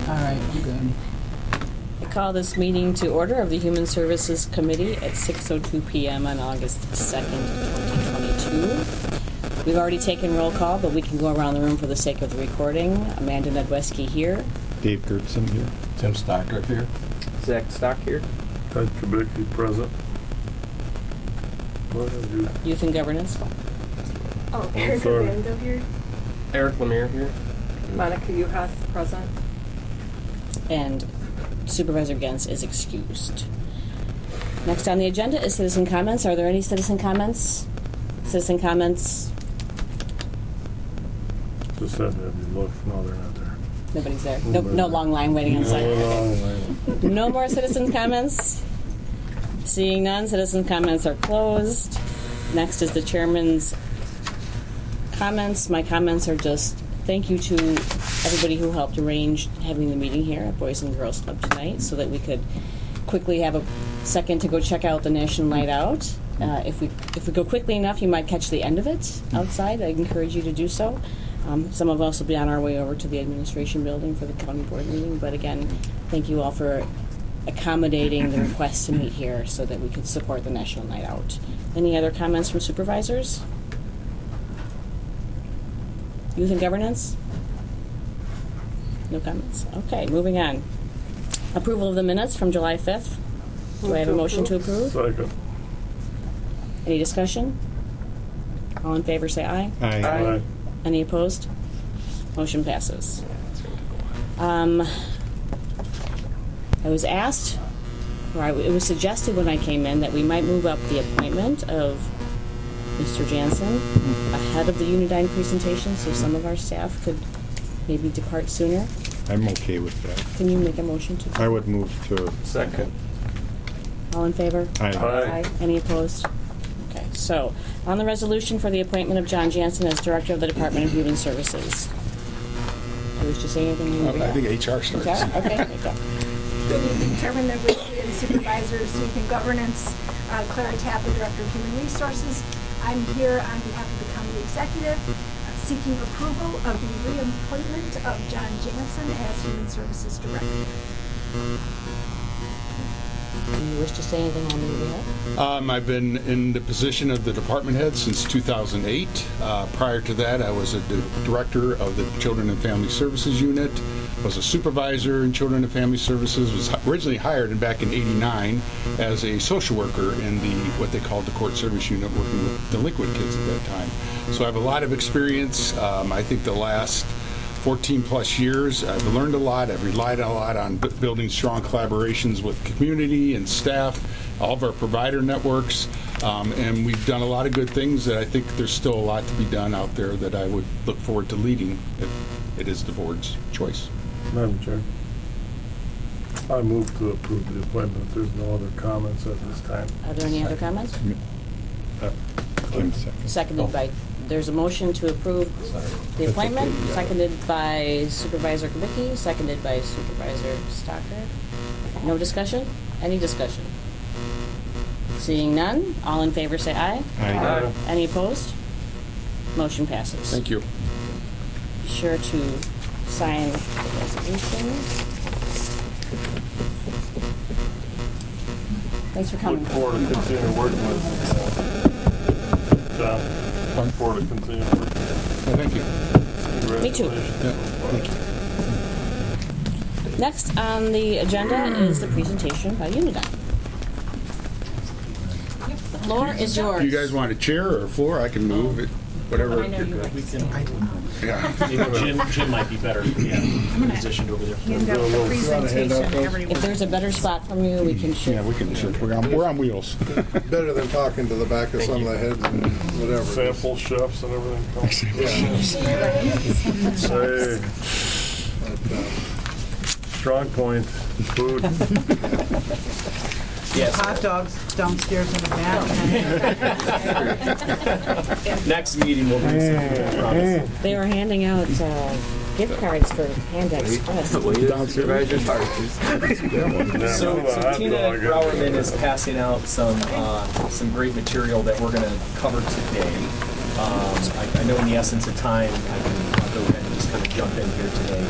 All right, I'm good. I call this meeting to order of the Human Services Committee at 6:02 p.m. on August 2nd, 2022. We've already taken roll call, but we can go around the room for the sake of the recording. Amanda Nedweski here. Dave Gertson here. Tim Stockert here. Zach Stock here. Ted Kubicki present. Youth and Governance. Oh, Erica Vando here. Eric Lemire here. Monica Uhas present. And Supervisor Gens is excused. Next on the agenda is citizen comments. Are there any citizen comments? Citizen comments? Just had to look. No, they're not there. Nobody's there. No long line waiting outside. No more citizen comments? Seeing none, citizen comments are closed. Next is the chairman's comments. My comments are just thank you to everybody who helped arrange having the meeting here at Boys and Girls Club tonight so that we could quickly have a second to go check out the National Night Out. If we go quickly enough, you might catch the end of it outside. I encourage you to do so. Some of us will be on our way over to the administration building for the county board meeting. But again, thank you all for accommodating the request to meet here so that we could support the National Night Out. Any other comments from supervisors? Youth and Governance? No comments? Okay, moving on. Approval of the minutes from July 5th. Do I have a motion to approve? Second. Any discussion? All in favor say aye. Aye. Any opposed? Motion passes. I was asked, or it was suggested when I came in that we might move up the appointment of Mr. Jansen ahead of the Unidyne presentation so some of our staff could maybe depart sooner. I'm okay with that. Can you make a motion to? I would move to Second. All in favor? Aye. Aye. Any opposed? Okay, so on the resolution for the appointment of John Jansen as Director of the Department of Human Services. Do you wish to say anything? I think HR starts. HR? Okay, there you go. Good evening, Chairman, members, and supervisors, youth and governance. Claire Tapper, Director of Human Resources. I'm here on behalf of the county executive seeking approval of the reappointment of John Jansen as Human Services Director. Do you wish to say anything on the behalf? I've been in the position of the department head since 2008. Prior to that, I was a director of the Children and Family Services Unit, was a supervisor in Children and Family Services, was originally hired back in '89 as a social worker in what they called the Court Service Unit, working with delinquent kids at that time. So I have a lot of experience. I think the last 14 plus years, I've learned a lot. I've relied a lot on building strong collaborations with community and staff, all of our provider networks, and we've done a lot of good things that I think there's still a lot to be done out there that I would look forward to leading if it is the board's choice. Madam Chair. I move to approve the appointment. There's no other comments at this time. Are there any other comments? Jim second. Seconded by, there's a motion to approve the appointment, seconded by Supervisor Kubicki, seconded by Supervisor Stocker. No discussion? Any discussion? Seeing none, all in favor say aye. Aye. Any opposed? Motion passes. Thank you. Be sure to sign the resolution. Thanks for coming. Look forward to continue working with John. Look forward to continue working. Thank you. Me too. Thank you. Next on the agenda is the presentation by Unidyne. The floor is yours. Do you guys want a chair or a floor? I can move it, whatever. I know you We can, Yeah. maybe Jim might be better, positioned over there. Hand out the presentation, everyone. If there's a better spot from you, we can shift. Yeah, we can shift. We're on wheels. Better than talking to the back of some of the heads and whatever. Sample chefs and everything. Hey, strong point, food. Yes. Hot dogs downstairs in the back. Next meeting we'll bring some food, I promise. They were handing out gift cards for Panda Express. So Tina Browerman is passing out some great material that we're going to cover today. I know in the essence of time, I'll go ahead and just kind of jump in here today.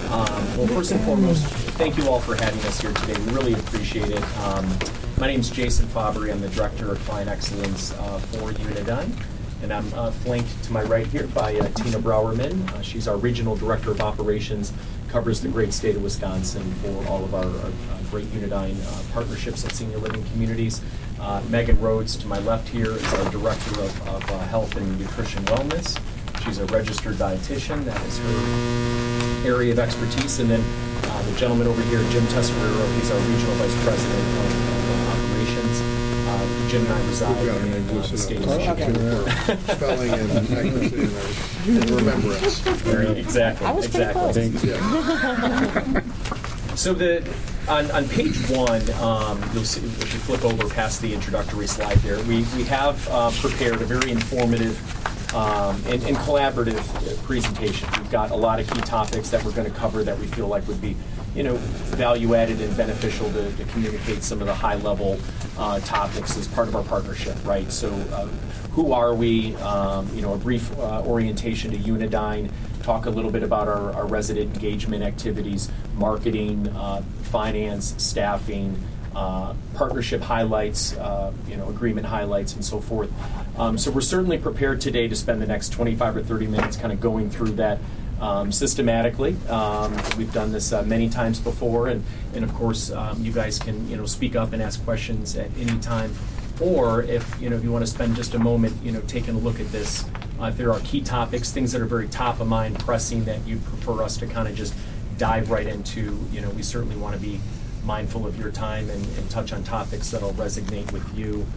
Well, first and foremost, thank you all for having us here today. We really appreciate it. My name is Jason Fabry. I'm the Director of Client Excellence for Unidyne. And I'm flanked to my right here by Tina Browerman. She's our Regional Director of Operations, covers the great state of Wisconsin for all of our great Unidyne partnerships at senior living communities. Megan Rhodes to my left here is our Director of Health and Nutrition Wellness. She's a registered dietitian. That is her area of expertise. And then the gentleman over here, Jim Tesserero, he's our Regional Vice President of Operations. Jim and I reside We've got our in name the listed state up. of Michigan. Spelling and accuracy and remembrance. Exactly. I was pretty exactly. close. Yeah. So on page one, you'll see if you flip over past the introductory slide there, we have prepared a very informative and collaborative presentation. We've got a lot of key topics that we're going to cover that we feel like would be, value added and beneficial to communicate some of the high level topics as part of our partnership, right? So who are we? A brief orientation to Unidyne. Talk a little bit about our resident engagement activities, marketing, finance, staffing, partnership highlights, agreement highlights, and so forth. So we're certainly prepared today to spend the next 25 or 30 minutes kind of going through that systematically. We've done this many times before, and of course, you guys can speak up and ask questions at any time. Or if you want to spend just a moment, taking a look at this. If there are key topics, things that are very top of mind, pressing, that you'd prefer us to kind of just dive right into, we certainly want to be mindful of your time and touch on topics that'll resonate with you.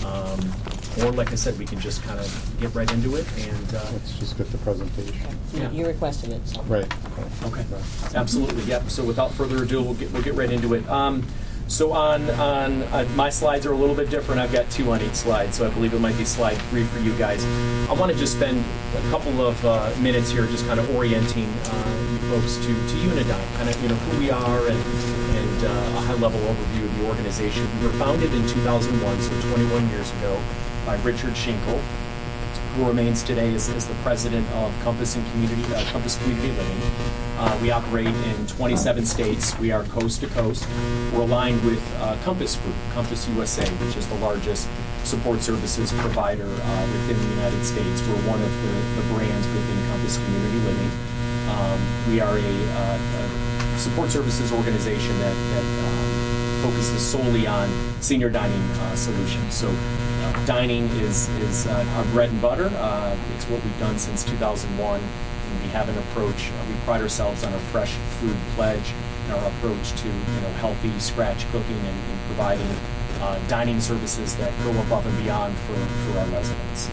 Or like I said, we can just kind of get right into it and Let's just get the presentation. Yeah. You requested it, so. Right. Okay. Absolutely. Yep. So without further ado, we'll get right into it. So on my slides are a little bit different. I've got two on each slide, so I believe it might be slide 3 for you guys. I want to just spend a couple of minutes here just kind of orienting you folks to Unidyne, kind of who we are and a high-level overview of the organization. We were founded in 2001, so 21 years ago, by Richard Schinkel, who remains today as the president of Compass Community Living. We operate in 27 states. We are coast to coast. We're aligned with Compass Group, Compass USA, which is the largest support services provider within the United States. We're one of the brands within Compass Community Living. We are a support services organization that focuses solely on senior dining solutions. So dining is our bread and butter. It's what we've done since 2001. And we have an approach. We pride ourselves on our fresh food pledge and our approach to healthy scratch cooking and providing dining services that go above and beyond for our residents.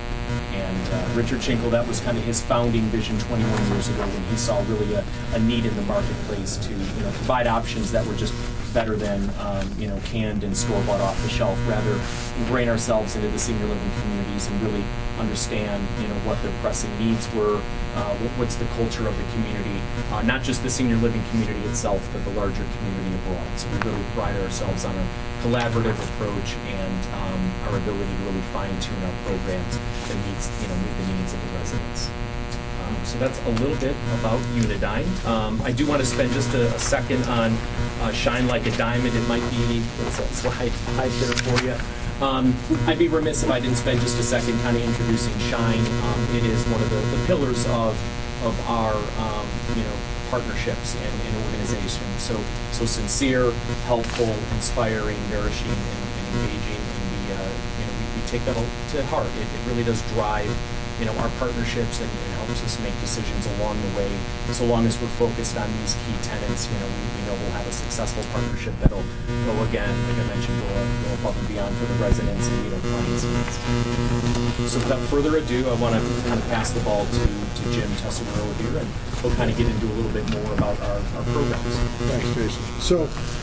And Richard Schinkel, that was kind of his founding vision 21 years ago when he saw really a need in the marketplace to provide options that were just better than canned and store-bought off the shelf. Rather, ingrain ourselves into the senior living communities and really understand what their pressing needs were, what's the culture of the community, not just the senior living community itself, but the larger community abroad. So we really pride ourselves on a collaborative approach and our ability to really fine-tune our programs that meet the needs of the residents. So that's a little bit about Unidyne. I do want to spend just a second on Shine Like a Diamond. It might be slide 5 there for you. I'd be remiss if I didn't spend just a second kind of introducing Shine. It is one of the pillars of our partnerships and organization. So sincere, helpful, inspiring, nourishing, and engaging, and we take that to heart. It really does drive our partnerships and helps us make decisions along the way. So long as we're focused on these key tenets, we know we'll have a successful partnership that'll go again, like I mentioned, go above and beyond for the residents and meet our clients' needs. So without further ado, I want to kind of pass the ball to Jim Tesserero here, and we'll kind of get into a little bit more about our programs. Thanks, Jason. So,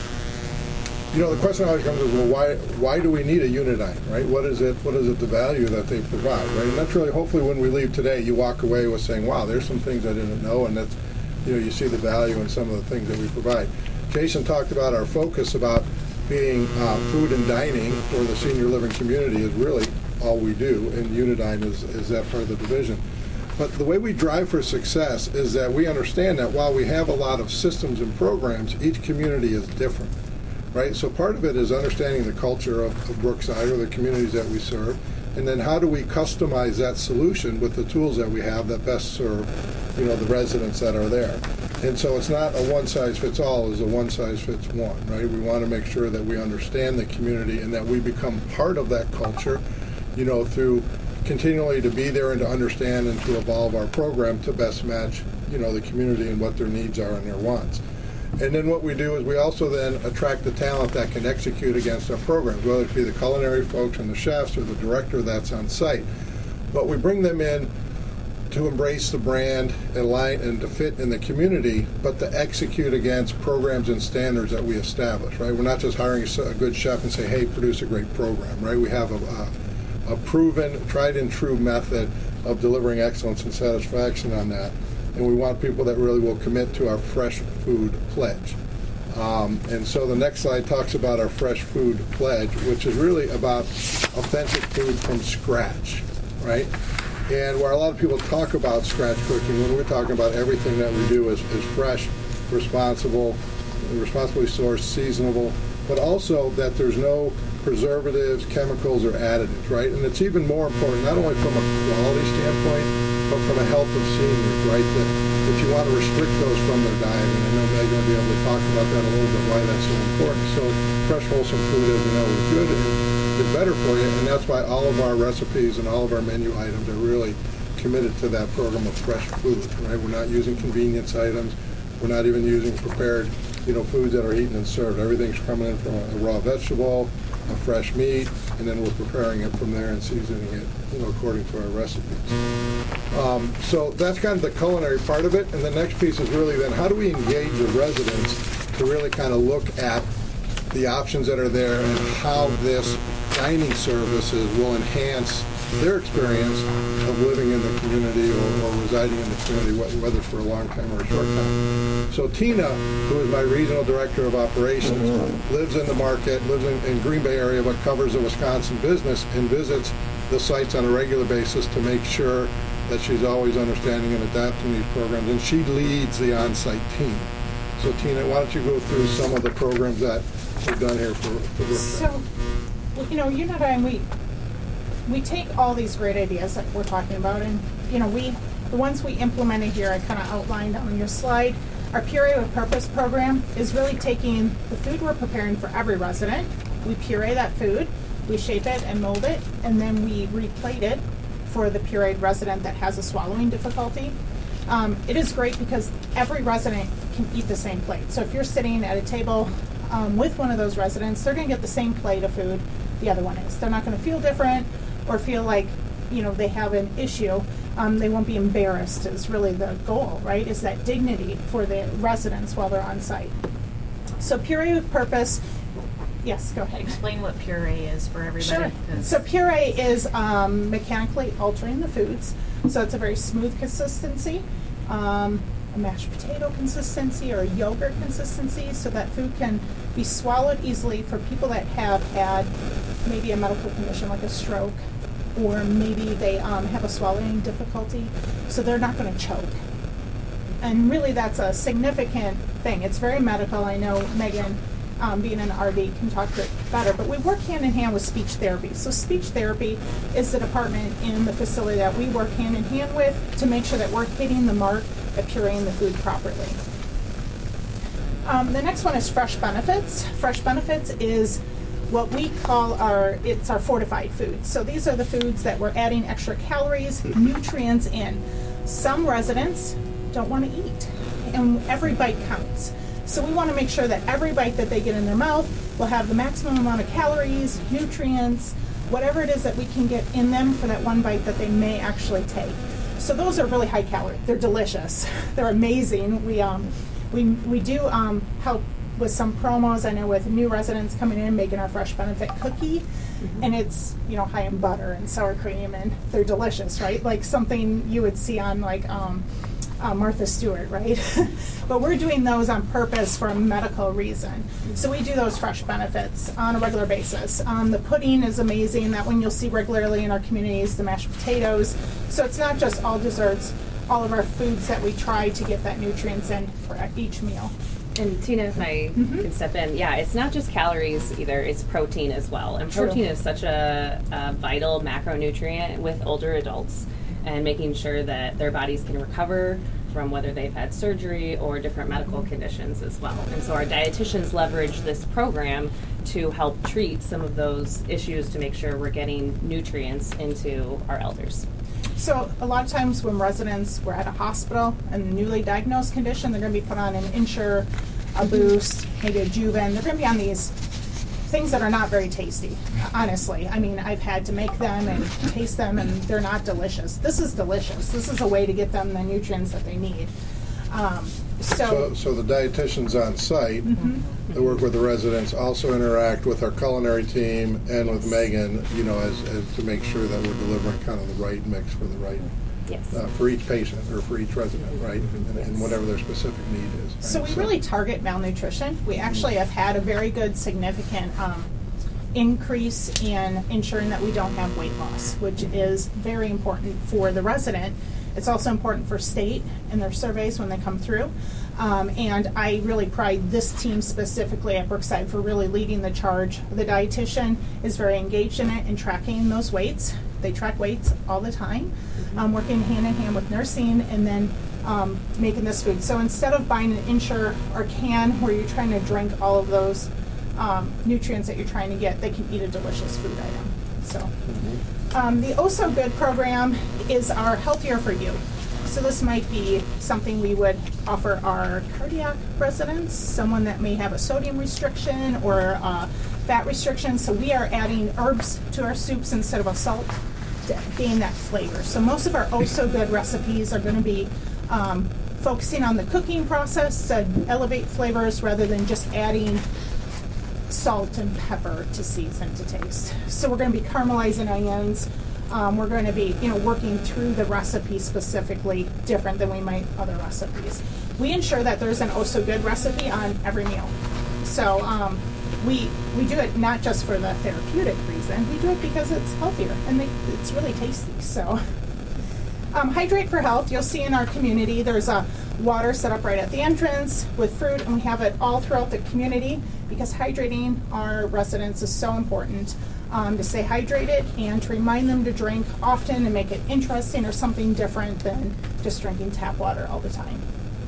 the question always comes is, well, why do we need a Unidyne, right? What is it the value that they provide, right? And that's really, hopefully when we leave today, you walk away with saying, wow, there's some things I didn't know, and that's, you see the value in some of the things that we provide. Jason talked about our focus about being food and dining for the senior living community is really all we do, and Unidyne is that part of the division. But the way we drive for success is that we understand that while we have a lot of systems and programs, each community is different, right? So part of it is understanding the culture of Brookside or the communities that we serve, and then how do we customize that solution with the tools that we have that best serve, the residents that are there. And so it's not a one-size-fits-all, it's a one-size-fits-one, right? We want to make sure that we understand the community and that we become part of that culture, through continually to be there and to understand and to evolve our program to best match, the community and what their needs are and their wants. And then what we do is we also then attract the talent that can execute against our programs, whether it be the culinary folks and the chefs or the director that's on site. But we bring them in to embrace the brand and to fit in the community, but to execute against programs and standards that we establish, right? We're not just hiring a good chef and say, hey, produce a great program, right? We have a proven, tried and true method of delivering excellence and satisfaction on that. And we want people that really will commit to our fresh food pledge. And so the next slide talks about our fresh food pledge, which is really about authentic food from scratch, right? And where a lot of people talk about scratch cooking, when we're talking about everything that we do is fresh, responsibly sourced, seasonable, but also that there's no preservatives, chemicals, or additives, right? And it's even more important, not only from a quality standpoint, but from a health of seniors, right? That you want to restrict those from their diet, and I know Meg's going to be able to talk about that a little bit, why that's so important. So fresh, wholesome food, as we know, is good and is better for you, and that's why all of our recipes and all of our menu items are really committed to that program of fresh food, right? We're not using convenience items. We're not even using prepared, foods that are eaten and served. Everything's coming in from a raw vegetable, a fresh meat, and then we're preparing it from there and seasoning it, according to our recipes. So that's kind of the culinary part of it, and the next piece is really then how do we engage the residents to really kind of look at the options that are there and how this dining services will enhance their experience of living in the community or residing in the community, whether for a long time or a short time. So Tina, who is my regional director of operations, lives in the market, lives in Green Bay area, but covers the Wisconsin business and visits the sites on a regular basis to make sure that she's always understanding and adapting these programs, and she leads the on-site team. So Tina, why don't you go through some of the programs that we've done here for Brookside? So, Unit and we take all these great ideas that we're talking about, and the ones we implemented here, I kind of outlined on your slide. Our Puree with Purpose program is really taking the food we're preparing for every resident. We puree that food, we shape it and mold it, and then we replate it for the pureed resident that has a swallowing difficulty. It is great because every resident can eat the same plate. So if you're sitting at a table with one of those residents, they're going to get the same plate of food the other one is. They're not going to feel different or feel like they have an issue. They won't be embarrassed is really the goal, right? Is that dignity for the residents while they're on site. So Puree with Purpose, yes, go ahead. Explain what puree is for everybody. Sure. So puree is mechanically altering the foods. So it's a very smooth consistency, a mashed potato consistency or a yogurt consistency, so that food can be swallowed easily for people that have had maybe a medical condition like a stroke, or maybe they have a swallowing difficulty, so they're not going to choke. And really that's a significant thing. It's very medical. I know Megan, being an RD, can talk to it better, but we work hand in hand with speech therapy. So speech therapy is the department in the facility that we work hand in hand with to make sure that we're hitting the mark at pureeing the food properly. The next one is Fresh Benefits. Fresh Benefits is what we call our fortified foods. So these are the foods that we're adding extra calories, nutrients in. Some residents don't want to eat, and every bite counts. So we want to make sure that every bite that they get in their mouth will have the maximum amount of calories, nutrients, whatever it is that we can get in them for that one bite that they may actually take. So those are really high calorie. They're delicious. They're amazing. We do help with some promos. I know with new residents coming in, making our Fresh Benefit cookie, and it's high in butter and sour cream, and they're delicious, right? Like something you would see on like Martha Stewart, right? But we're doing those on purpose for a medical reason. So we do those fresh benefits on a regular basis. The pudding is amazing, that one you'll see regularly in our communities, the mashed potatoes. So it's not just all desserts, all of our foods that we try to get that nutrients in for each meal. And Tina, if I can step in, yeah, it's not just calories either, it's protein as well. And protein is such a vital macronutrient with older adults, and making sure that their bodies can recover from whether they've had surgery or different medical conditions as well. And so our dietitians leverage this program to help treat some of those issues to make sure we're getting nutrients into our elders. So a lot of times when residents were at a hospital and a newly diagnosed condition, they're going to be put on an Ensure, a Boost, maybe a Juven. They're going to be on these things that are not very tasty, honestly. I mean, I've had to make them and taste them, and they're not delicious. This is delicious. This is a way to get them the nutrients that they need. So the dietitians on site that work with the residents also interact with our culinary team and with Megan, you know, as to make sure that we're delivering kind of the right mix for the right, for each patient or for each resident, right, and whatever their specific need is. Right? So we really target malnutrition. We actually have had a very good, significant increase in ensuring that we don't have weight loss, which is very important for the resident. It's also important for state in their surveys when they come through. And I really pride this team specifically at Brookside for really leading the charge. The dietitian is very engaged in it and tracking those weights. They track weights all the time, working hand in hand with nursing, and then making this food. So instead of buying an Ensure or can where you're trying to drink all of those nutrients that you're trying to get, they can eat a delicious food item. So. The Oh So Good program is our Healthier for You. So this might be something we would offer our cardiac residents, someone that may have a sodium restriction or a fat restriction. So we are adding herbs to our soups instead of a salt to gain that flavor. So most of our Oh So Good recipes are going to be focusing on the cooking process to elevate flavors rather than just adding salt and pepper to season to taste. So we're going to be caramelizing onions. We're going to be, working through the recipe specifically different than we might other recipes. We ensure that there's an Oh So Good recipe on every meal. So we do it not just for the therapeutic reason. We do it because it's healthier and it's really tasty. So Hydrate for Health, you'll see in our community there's a water set up right at the entrance with fruit, and we have it all throughout the community because hydrating our residents is so important, to stay hydrated and to remind them to drink often and make it interesting or something different than just drinking tap water all the time.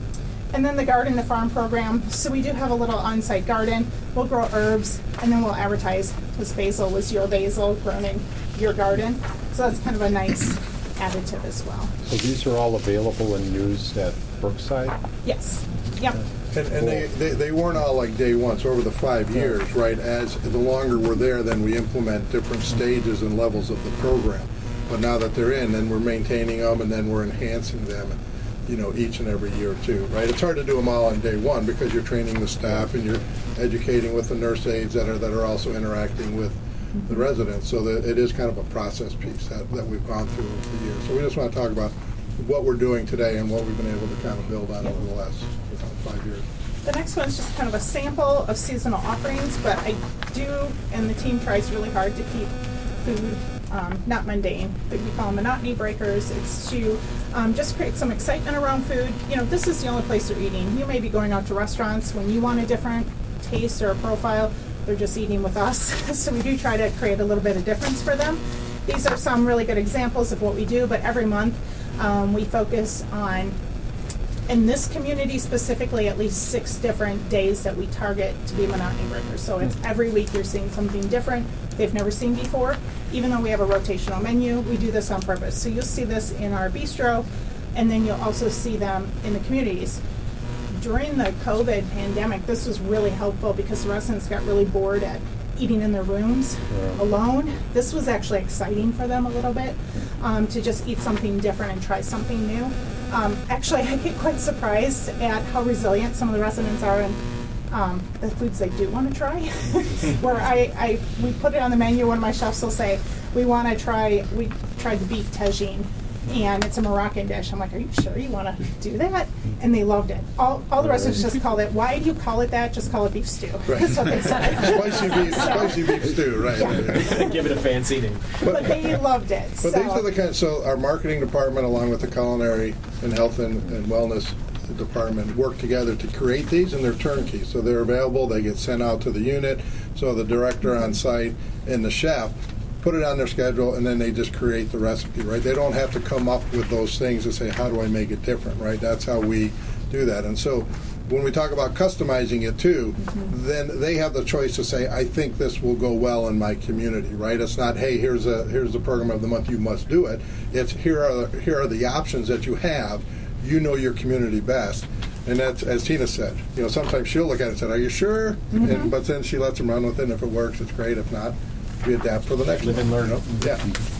And then the Garden to Farm program. So we do have a little on-site garden. We'll grow herbs, and then we'll advertise this basil was your basil grown in your garden. So that's kind of a nice additive as well. So these are all available and used at Brookside? Yes. Yep. And they weren't all like day one, so over the 5 years, right, as the longer we're there, then we implement different stages and levels of the program. But now that they're in, then we're maintaining them, and then we're enhancing them, each and every year too, right? It's hard to do them all on day one because you're training the staff and you're educating with the nurse aides that are also interacting with the residents. So that it is kind of a process piece that we've gone through over the years. So we just want to talk about what we're doing today and what we've been able to kind of build on over the last 5 years. The next one's just kind of a sample of seasonal offerings, but I do, and the team tries really hard to keep food not mundane, but we call them monotony breakers. It's to just create some excitement around food. This is the only place they're eating. You may be going out to restaurants when you want a different taste or a profile. They're just eating with us. So we do try to create a little bit of difference for them. These are some really good examples of what we do, but every month we focus on, in this community specifically, at least 6 different days that we target to be monotony breakers. So it's every week you're seeing something different they've never seen before. Even though we have a rotational menu, we do this on purpose. So you'll see this in our bistro, and then you'll also see them in the communities. During the COVID pandemic, this was really helpful because the residents got really bored at eating in their rooms alone. This was actually exciting for them a little bit, to just eat something different and try something new. Actually, I get quite surprised at how resilient some of the residents are in the foods they do want to try. Where we put it on the menu, one of my chefs will say, we tried the beef tagine. and it's a Moroccan dish. I'm like, are you sure you want to do that? And they loved it. All the residents just called it, why do you call it that? Just call it beef stew. Right. That's what they said. Spicy beef stew, right. Yeah. Give it a fancy name. But they loved it. But these are the kind. So our marketing department, along with the culinary and health and wellness department, work together to create these, and they're turnkey. So they're available. They get sent out to the unit. So the director on site and the chef put it on their schedule, and then they just create the recipe. Right? They don't have to come up with those things and say, how do I make it different? Right? That's how we do that. And so when we talk about customizing it too, then they have the choice to say, I think this will go well in my community, right? It's not, hey, here's the program of the month, you must do it. It's here are the options that you have. You know your community best. And that's, as Tina said, sometimes she'll look at it and say, are you sure? But then she lets them run with it, and if it works, it's great. If not, we adapt for the next one. Live and learn. Yeah.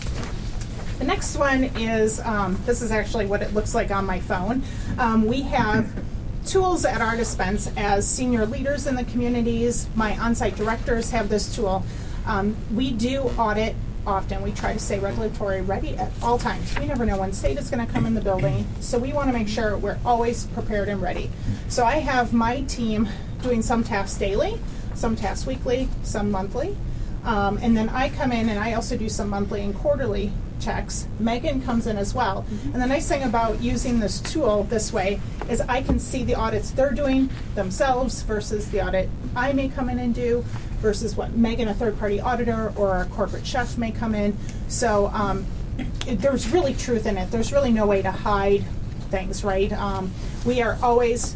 The next one is, this is actually what it looks like on my phone. We have tools at our dispense as senior leaders in the communities. My on-site directors have this tool. We do audit often. We try to stay regulatory ready at all times. We never know when state is going to come in the building, so we want to make sure we're always prepared and ready. So I have my team doing some tasks daily, some tasks weekly, some monthly. And then I come in and I also do some monthly and quarterly checks. Megan comes in as well. And the nice thing about using this tool this way is I can see the audits they're doing themselves versus the audit I may come in and do versus what Megan, a third-party auditor, or a corporate chef may come in. So there's really truth in it. There's really no way to hide things, right? We are always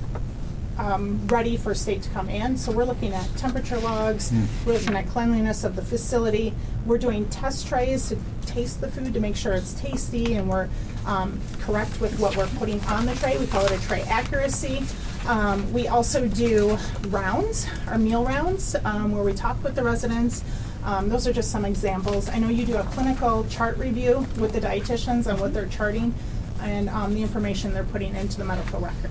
ready for state to come in. So we're looking at temperature logs, we're looking at cleanliness of the facility, we're doing test trays to taste the food to make sure it's tasty and we're correct with what we're putting on the tray. We call it a tray accuracy. We also do rounds, our meal rounds, where we talk with the residents. Those are just some examples. I know you do a clinical chart review with the dietitians on what they're charting and the information they're putting into the medical record.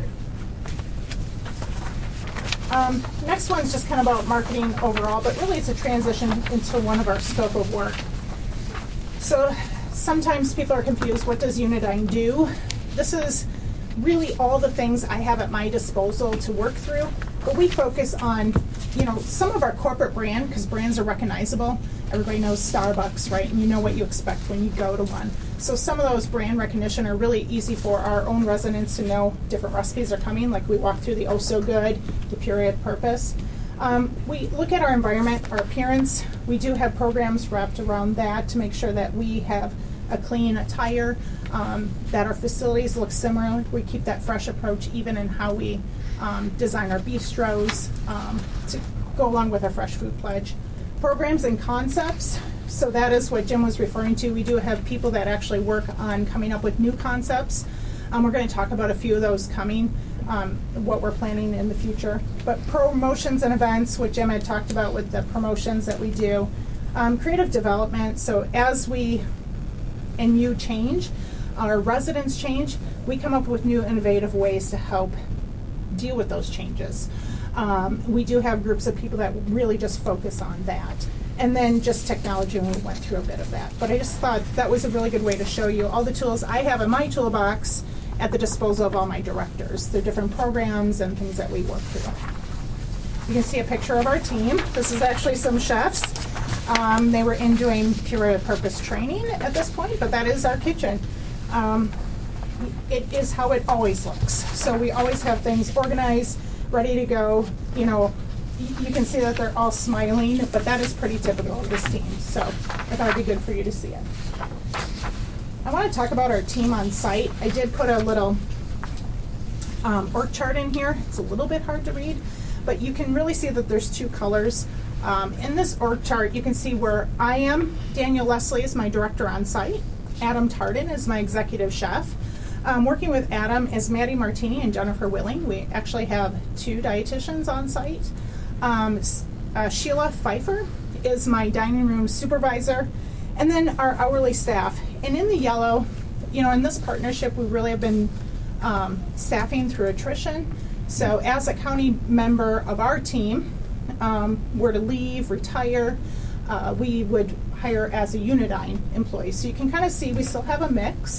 Next one's just kind of about marketing overall, but really it's a transition into one of our scope of work. So sometimes people are confused, what does Unidyne do? This is really all the things I have at my disposal to work through, but we focus on, some of our corporate brand, because brands are recognizable. Everybody knows Starbucks, right? And you know what you expect when you go to one. So some of those brand recognition are really easy for our own residents to know different recipes are coming, like we walk through the Oh So Good, the Puree of Purpose. We look at our environment, our appearance. We do have programs wrapped around that to make sure that we have a clean attire, that our facilities look similar. We keep that fresh approach even in how we design our bistros to go along with our Fresh Food Pledge. Programs and concepts, so that is what Jim was referring to. We do have people that actually work on coming up with new concepts. We're going to talk about a few of those coming, what we're planning in the future. But promotions and events, what Jim had talked about with the promotions that we do. Creative development, so as we and you change, our residents change, we come up with new innovative ways to help deal with those changes. We do have groups of people that really just focus on that. And then just technology, and we went through a bit of that. But I just thought that was a really good way to show you all the tools I have in my toolbox at the disposal of all my directors. They're different programs and things that we work through. You can see a picture of our team. This is actually some chefs. They were in doing Puree of Purpose training at this point, but that is our kitchen. It is how it always looks. So we always have things organized, ready to go. You can see that they're all smiling, but that is pretty typical of this team. So I thought it'd be good for you to see it. I want to talk about our team on site. I did put a little org chart in here. It's a little bit hard to read, but you can really see that there's two colors. In this org chart, you can see where I am. Daniel Leslie is my director on site. Adam Tardin is my executive chef. Working with Adam is Maddie Martini and Jennifer Willing. We actually have two dietitians on site. Sheila Pfeiffer is my dining room supervisor. And then our hourly staff. And in the yellow, in this partnership, we really have been staffing through attrition. So as a county member of our team were to leave, retire, we would hire as a Unidyne employee. So you can kind of see we still have a mix.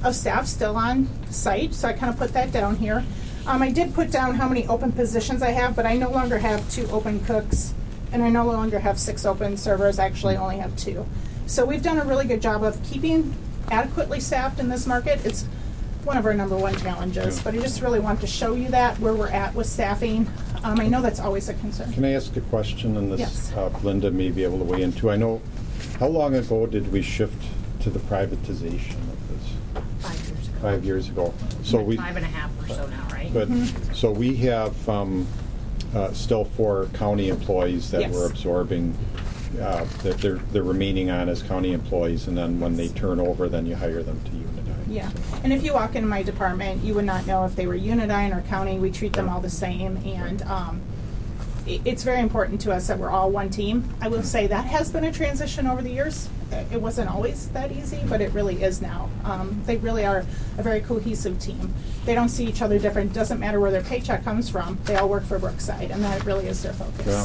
of staff still on site, so I kind of put that down here. I did put down how many open positions I have, but I no longer have 2 open cooks, and I no longer have 6 open servers. I actually only have 2. So we've done a really good job of keeping adequately staffed in this market. It's one of our number one challenges, but I just really want to show you that, where we're at with staffing. I know that's always a concern. Can I ask a question, and this Yes. Linda may be able to weigh into? I know, how long ago did we shift to the privatization of this? 5 years ago. 5 years ago. So we 5.5 or so now, right? But, so we have still 4 county employees that Yes. we're absorbing, that they're remaining on as county employees, and then when they turn over, then you hire them to Unidyne. Yeah, and if you walk into my department, you would not know if they were Unidyne or county. We treat them all the same, and it's very important to us that we're all one team. I will say that has been a transition over the years. It wasn't always that easy, but it really is now. They really are a very cohesive team. They don't see each other different. It doesn't matter where their paycheck comes from. They all work for Brookside, and that really is their focus. Yeah.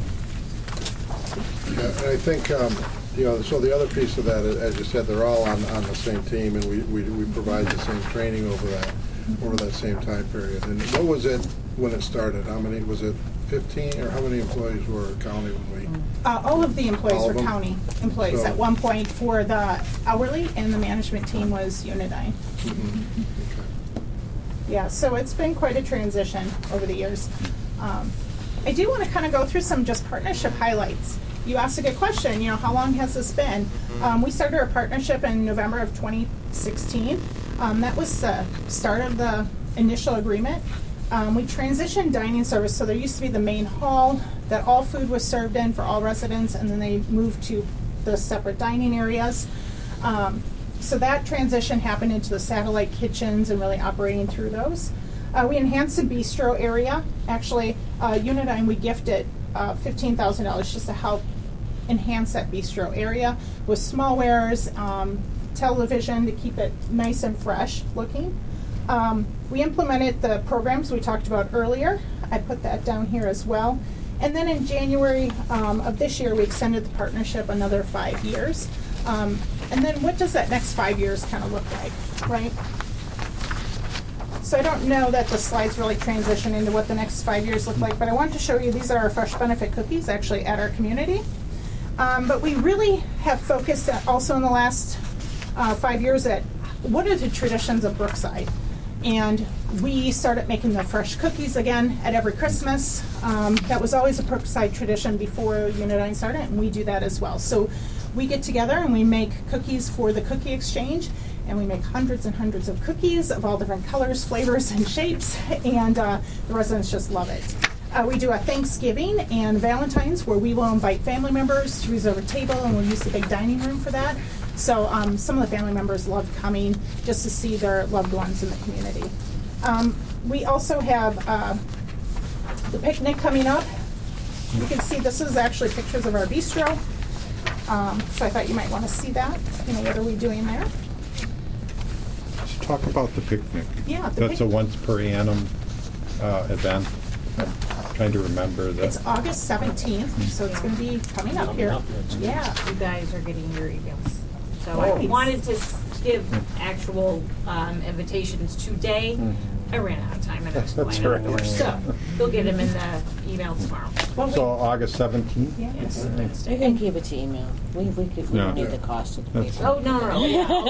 Yeah, and I think, so the other piece of that, as you said, they're all on the same team, and we provide the same training over that same time period. And what was it when it started? How many, was it 15, or how many employees were county when we? All of the employees All were of them? county employees So- at one point for the hourly, and the management team was Unidyne. Okay. Yeah, so it's been quite a transition over the years. I do want to kind of go through some just partnership highlights. You asked a good question, how long has this been? We started our partnership in November of 2016. That was the start of the initial agreement. We transitioned dining service, so there used to be the main hall that all food was served in for all residents, and then they moved to the separate dining areas. So that transition happened into the satellite kitchens and really operating through those. We enhanced the bistro area. Actually, Unidyne, we gifted $15,000 just to help enhance that bistro area with smallwares, television to keep it nice and fresh looking. We implemented the programs we talked about earlier. I put that down here as well. And then in January of this year, we extended the partnership another 5 years. And then what does that next 5 years kind of look like, right? So I don't know that the slides really transition into what the next 5 years look like, but I wanted to show you these are our fresh benefit cookies actually at our community. But we really have focused also in the last 5 years at what are the traditions of Brookside. And we started making the fresh cookies again at every Christmas. That was always a Brookside tradition before Unidyne started, and we do that as well. So we get together and we make cookies for the cookie exchange, and we make hundreds and hundreds of cookies of all different colors, flavors, and shapes, and the residents just love it. We do a Thanksgiving and Valentine's where we will invite family members to reserve a table, and we'll use the big dining room for that. So some of the family members love coming just to see their loved ones in the community. We also have the picnic coming up. You can see this is actually pictures of our bistro. So I thought you might want to see that. What are we doing there? Let's talk about the picnic. Yeah, the That's a once per annum event. I'm trying to remember that. It's August 17th, so it's going to be coming up here. Yeah. You guys are getting your emails. So Nice. I wanted to give actual invitations today. I ran out of time and I was That's flying right. outdoors. So you'll get them in the email tomorrow. So August 17th? Yeah. Yes. You can keep it to email. We don't need the cost of the That's paper. Oh, no.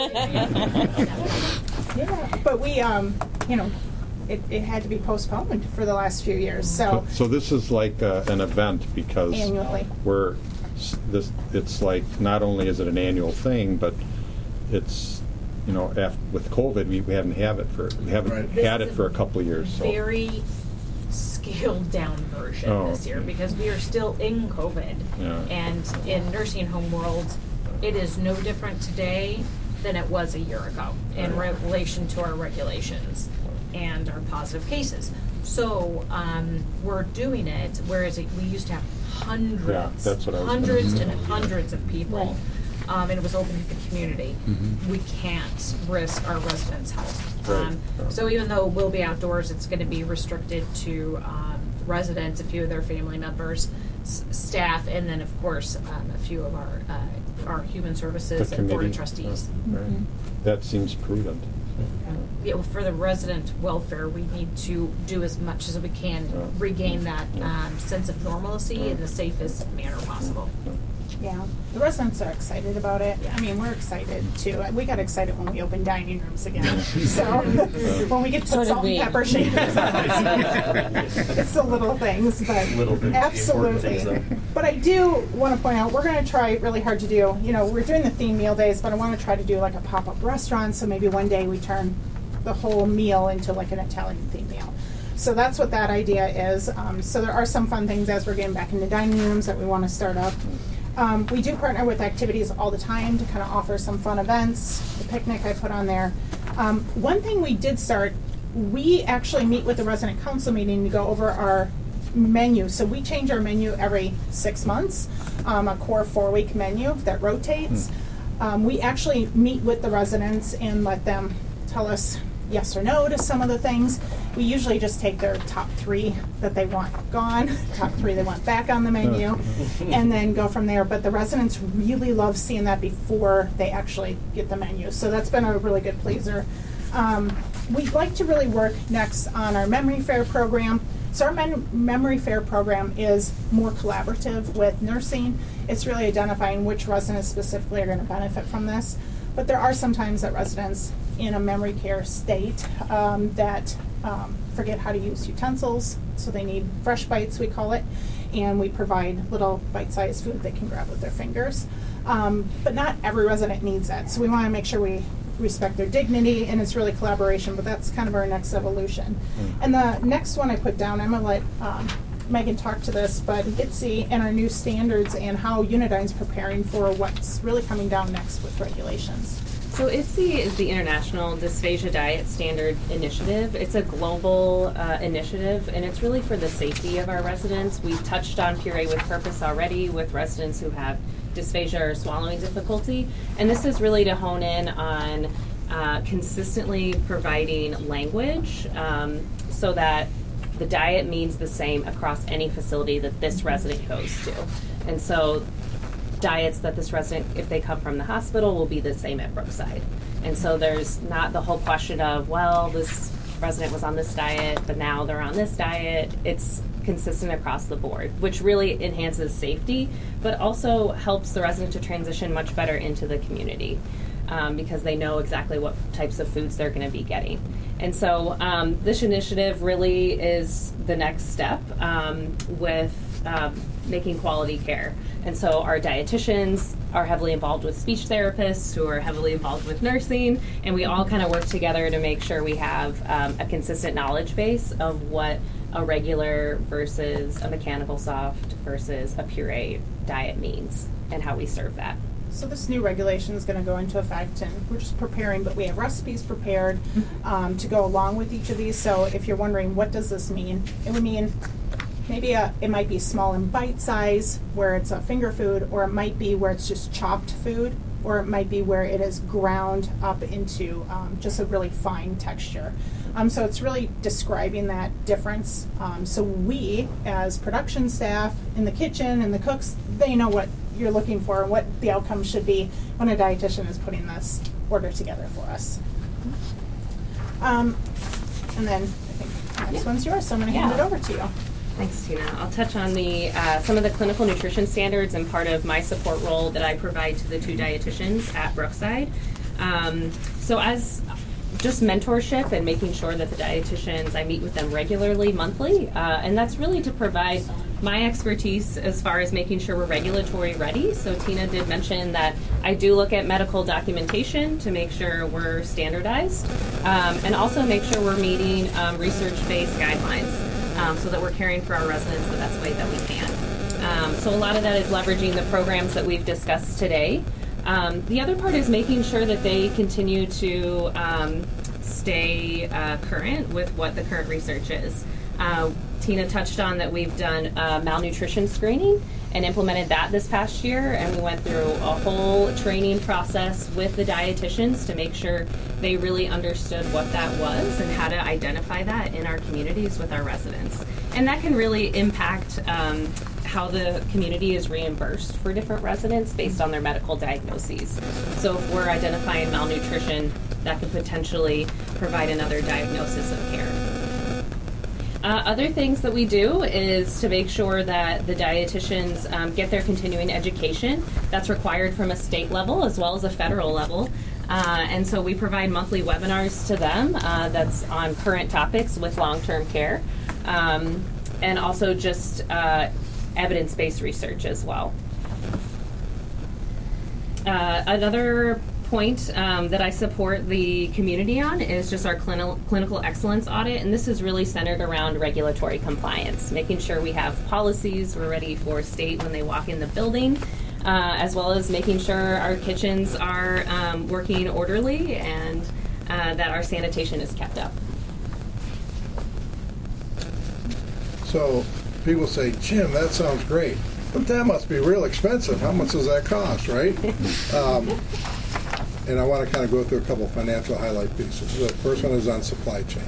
Yeah, but we, it had to be postponed for the last few years, so So this is like an event because annually. it's like not only is it an annual thing, but it's with COVID we haven't had it for a couple of years. So. Very scaled down version this year because we are still in COVID. Yeah. And in nursing home world, it is no different today than it was a year ago in relation to our regulations and our positive cases. So we're doing it, whereas we used to have hundreds and hundreds of people. And it was open to the community. We can't risk our residents' health. So even though we'll be outdoors, it's going to be restricted to residents, a few of their family members, staff, and then of course a few of our human services The and board of committee. trustees. Right. That seems prudent. Yeah, well, for the resident welfare, we need to do as much as we can, regain that sense of normalcy in the safest manner possible. Yeah, the residents are excited about it. I mean, we're excited too. We got excited when we opened dining rooms again. So when we get to So did salt we. and pepper shakers, it's the little things, but Little bit important things, absolutely. though. But I do want to point out, we're going to try really hard to do, we're doing the theme meal days, but I want to try to do like a pop-up restaurant. So maybe one day we turn the whole meal into like an Italian theme meal. So that's what that idea is. So there are some fun things as we're getting back into dining rooms that we want to start up. We do partner with activities all the time to kind of offer some fun events. The picnic I put on there. One thing we did start, we actually meet with the resident council meeting to go over our menu. So we change our menu every 6 months, a core 4-week menu that rotates. We actually meet with the residents and let them tell us yes or no to some of the things. We usually just take their top 3 that they want gone, top 3 they want back on the menu, and then go from there. But the residents really love seeing that before they actually get the menu. So that's been a really good pleaser. We'd like to really work next on our memory fair program. So our memory fair program is more collaborative with nursing. It's really identifying which residents specifically are going to benefit from this. But there are sometimes that residents in a memory care state that forget how to use utensils, so they need fresh bites, we call it, and we provide little bite-sized food they can grab with their fingers. But not every resident needs that, so we want to make sure we respect their dignity, and it's really collaboration, but that's kind of our next evolution. And the next one I put down, I'm going to let Megan talk to this, but ITSE and our new standards and how Unidyne's preparing for what's really coming down next with regulations. So ITSE is the International Dysphagia Diet Standard Initiative. It's a global initiative, and it's really for the safety of our residents. We've touched on Puree with Purpose already with residents who have dysphagia or swallowing difficulty, and this is really to hone in on consistently providing language so that the diet means the same across any facility that this resident goes to. And so diets that this resident, if they come from the hospital, will be the same at Brookside. And so there's not the whole question of, well, this resident was on this diet, but now they're on this diet. It's consistent across the board, which really enhances safety, but also helps the resident to transition much better into the community because they know exactly what types of foods they're going to be getting. And so this initiative really is the next step with making quality care. And so our dietitians are heavily involved with speech therapists who are heavily involved with nursing, and we all kind of work together to make sure we have a consistent knowledge base of what a regular versus a mechanical soft versus a puree diet means and how we serve that. So this new regulation is going to go into effect, and we're just preparing, but we have recipes prepared to go along with each of these. So if you're wondering, what does this mean? It would mean maybe it might be small and bite size where it's a finger food, or it might be where it's just chopped food, or it might be where it is ground up into just a really fine texture. So it's really describing that difference. So we, as production staff in the kitchen and the cooks, they know what you're looking for and what the outcome should be when a dietitian is putting this order together for us. And then I think the next one's yours, so I'm going to hand it over to you. Thanks, Tina. I'll touch on the some of the clinical nutrition standards and part of my support role that I provide to the 2 dietitians at Brookside. So as just mentorship and making sure that the dietitians, I meet with them regularly, monthly, and that's really to provide my expertise as far as making sure we're regulatory ready. So Tina did mention that I do look at medical documentation to make sure we're standardized, and also make sure we're meeting research-based guidelines. So that we're caring for our residents the best way that we can. So a lot of that is leveraging the programs that we've discussed today. The other part is making sure that they continue to stay current with what the current research is. Tina touched on that we've done malnutrition screening and implemented that this past year, and we went through a whole training process with the dietitians to make sure they really understood what that was and how to identify that in our communities with our residents. And that can really impact how the community is reimbursed for different residents based on their medical diagnoses. So if we're identifying malnutrition, that could potentially provide another diagnosis of care. Other things that we do is to make sure that the dietitians get their continuing education that's required from a state level as well as a federal level. And so we provide monthly webinars to them that's on current topics with long-term care, and also just evidence-based research as well. Another point that I support the community on is just our clinical excellence audit, and this is really centered around regulatory compliance, making sure we have policies we're ready for state when they walk in the building, as well as making sure our kitchens are working orderly and that our sanitation is kept up. So people say, Jim, that sounds great, but that must be real expensive. How much does that cost, right? And I want to kind of go through a couple of financial highlight pieces. The first one is on supply chain.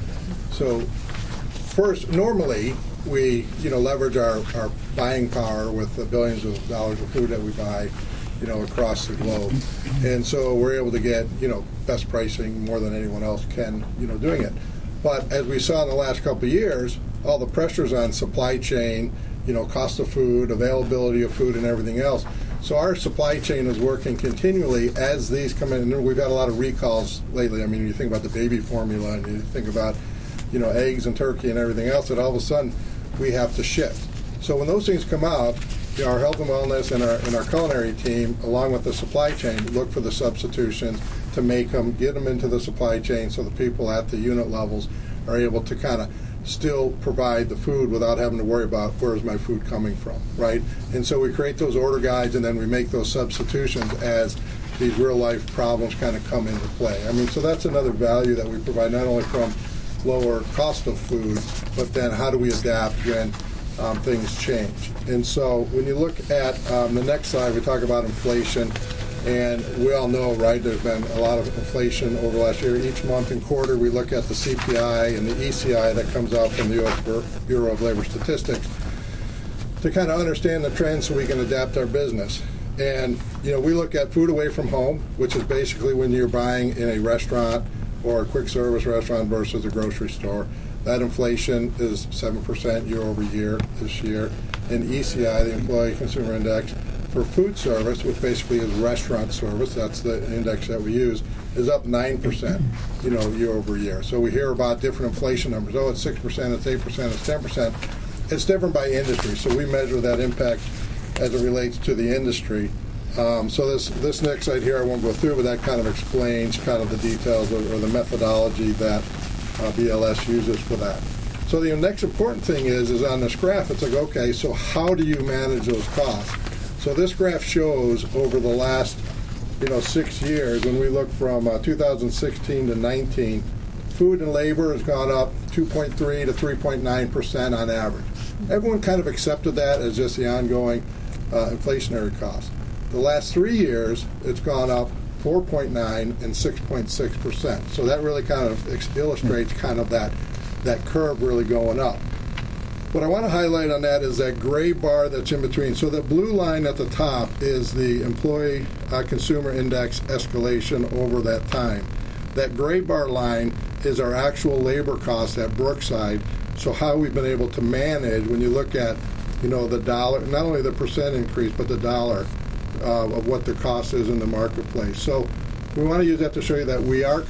So first, normally we leverage our buying power with the billions of dollars of food that we buy across the globe. And so we're able to get best pricing more than anyone else can doing it. But as we saw in the last couple of years, all the pressures on supply chain, cost of food, availability of food, and everything else. So our supply chain is working continually as these come in. And we've had a lot of recalls lately. I mean, you think about the baby formula, and you think about, eggs and turkey and everything else, that all of a sudden we have to shift. So when those things come out, our health and wellness and our culinary team, along with the supply chain, look for the substitutions to make them, get them into the supply chain so the people at the unit levels are able to kind of still provide the food without having to worry about where's my food coming from, right? And so we create those order guides, and then we make those substitutions as these real life problems kind of come into play. I mean, so that's another value that we provide, not only from lower cost of food, but then how do we adapt when things change. And so when you look at the next slide, we talk about inflation. And we all know, right, there's been a lot of inflation over the last year. Each month and quarter, we look at the CPI and the ECI that comes out from the U.S. Bureau of Labor Statistics to kind of understand the trends so we can adapt our business. And, we look at food away from home, which is basically when you're buying in a restaurant or a quick service restaurant versus a grocery store. That inflation is 7% year over year this year. And ECI, the Employee Consumer Index, for food service, which basically is restaurant service, that's the index that we use, is up 9%, year over year. So we hear about different inflation numbers. Oh, it's 6%, it's 8%, it's 10%. It's different by industry, so we measure that impact as it relates to the industry. So this next slide here I won't go through, but that kind of explains kind of the details or the methodology that BLS uses for that. So the next important thing is on this graph, it's like, okay, so how do you manage those costs? So this graph shows over the last, 6 years, when we look from 2016 to 19, food and labor has gone up 2.3 to 3.9% on average. Everyone kind of accepted that as just the ongoing inflationary cost. The last 3 years, it's gone up 4.9 and 6.6%. So that really kind of illustrates kind of that curve really going up. What I want to highlight on that is that gray bar that's in between. So the blue line at the top is the Employee Consumer Index escalation over that time. That gray bar line is our actual labor cost at Brookside. So how we've been able to manage, when you look at, the dollar, not only the percent increase, but the dollar of what the cost is in the marketplace. So we want to use that to show you that we are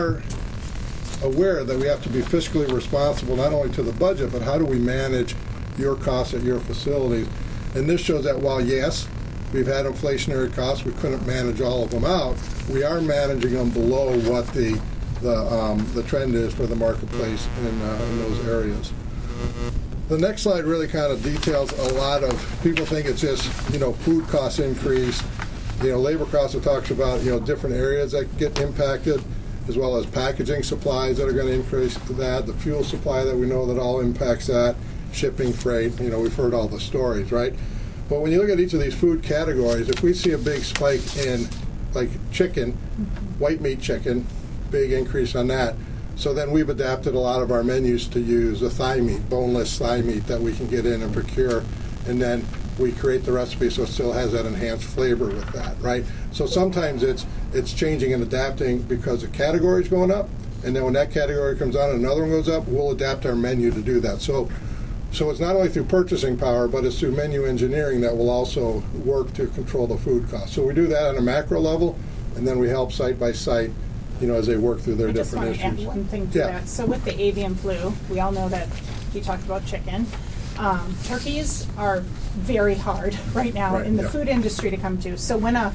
aware that we have to be fiscally responsible not only to the budget, but how do we manage your costs at your facilities. And this shows that while, yes, we've had inflationary costs, we couldn't manage all of them out, we are managing them below what the trend is for the marketplace in those areas. The next slide really kind of details a lot of, people think it's just, food costs increase, labor costs, it talks about, different areas that get impacted. as well as packaging supplies that are going to increase that, the fuel supply that we know that all impacts that, shipping, freight, we've heard all the stories, right? But when you look at each of these food categories, if we see a big spike in, like chicken, white meat chicken, big increase on that, so then we've adapted a lot of our menus to use the thigh meat, boneless thigh meat that we can get in and procure, and then we create the recipe so it still has that enhanced flavor with that, right? So sometimes it's changing and adapting because the category is going up, and then when that category comes on and another one goes up, we'll adapt our menu to do that. So it's not only through purchasing power, but it's through menu engineering that will also work to control the food cost. So we do that on a macro level, and then we help site by site, as they work through their different issues. I just want to add one thing to that. So with the avian flu, we all know that you talked about chicken. Turkeys are very hard right now in the food industry to come to. So when a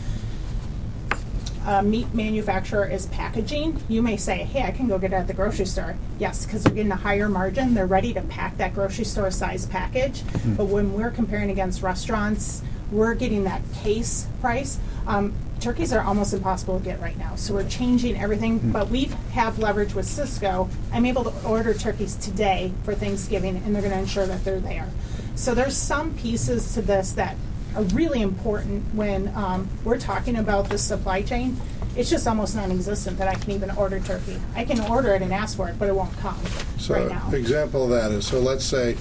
meat manufacturer is packaging, you may say, hey, I can go get it at the grocery store. Yes, because they're getting a higher margin. They're ready to pack that grocery store size package. But when we're comparing against restaurants, we're getting that case price. Turkeys are almost impossible to get right now. So we're changing everything. But we have leverage with Sysco. I'm able to order turkeys today for Thanksgiving, and they're going to ensure that they're there. So there's some pieces to this that are really important when we're talking about the supply chain. It's just almost non-existent that I can even order turkey. I can order it and ask for it, but it won't come right now. So example of that is, so let's say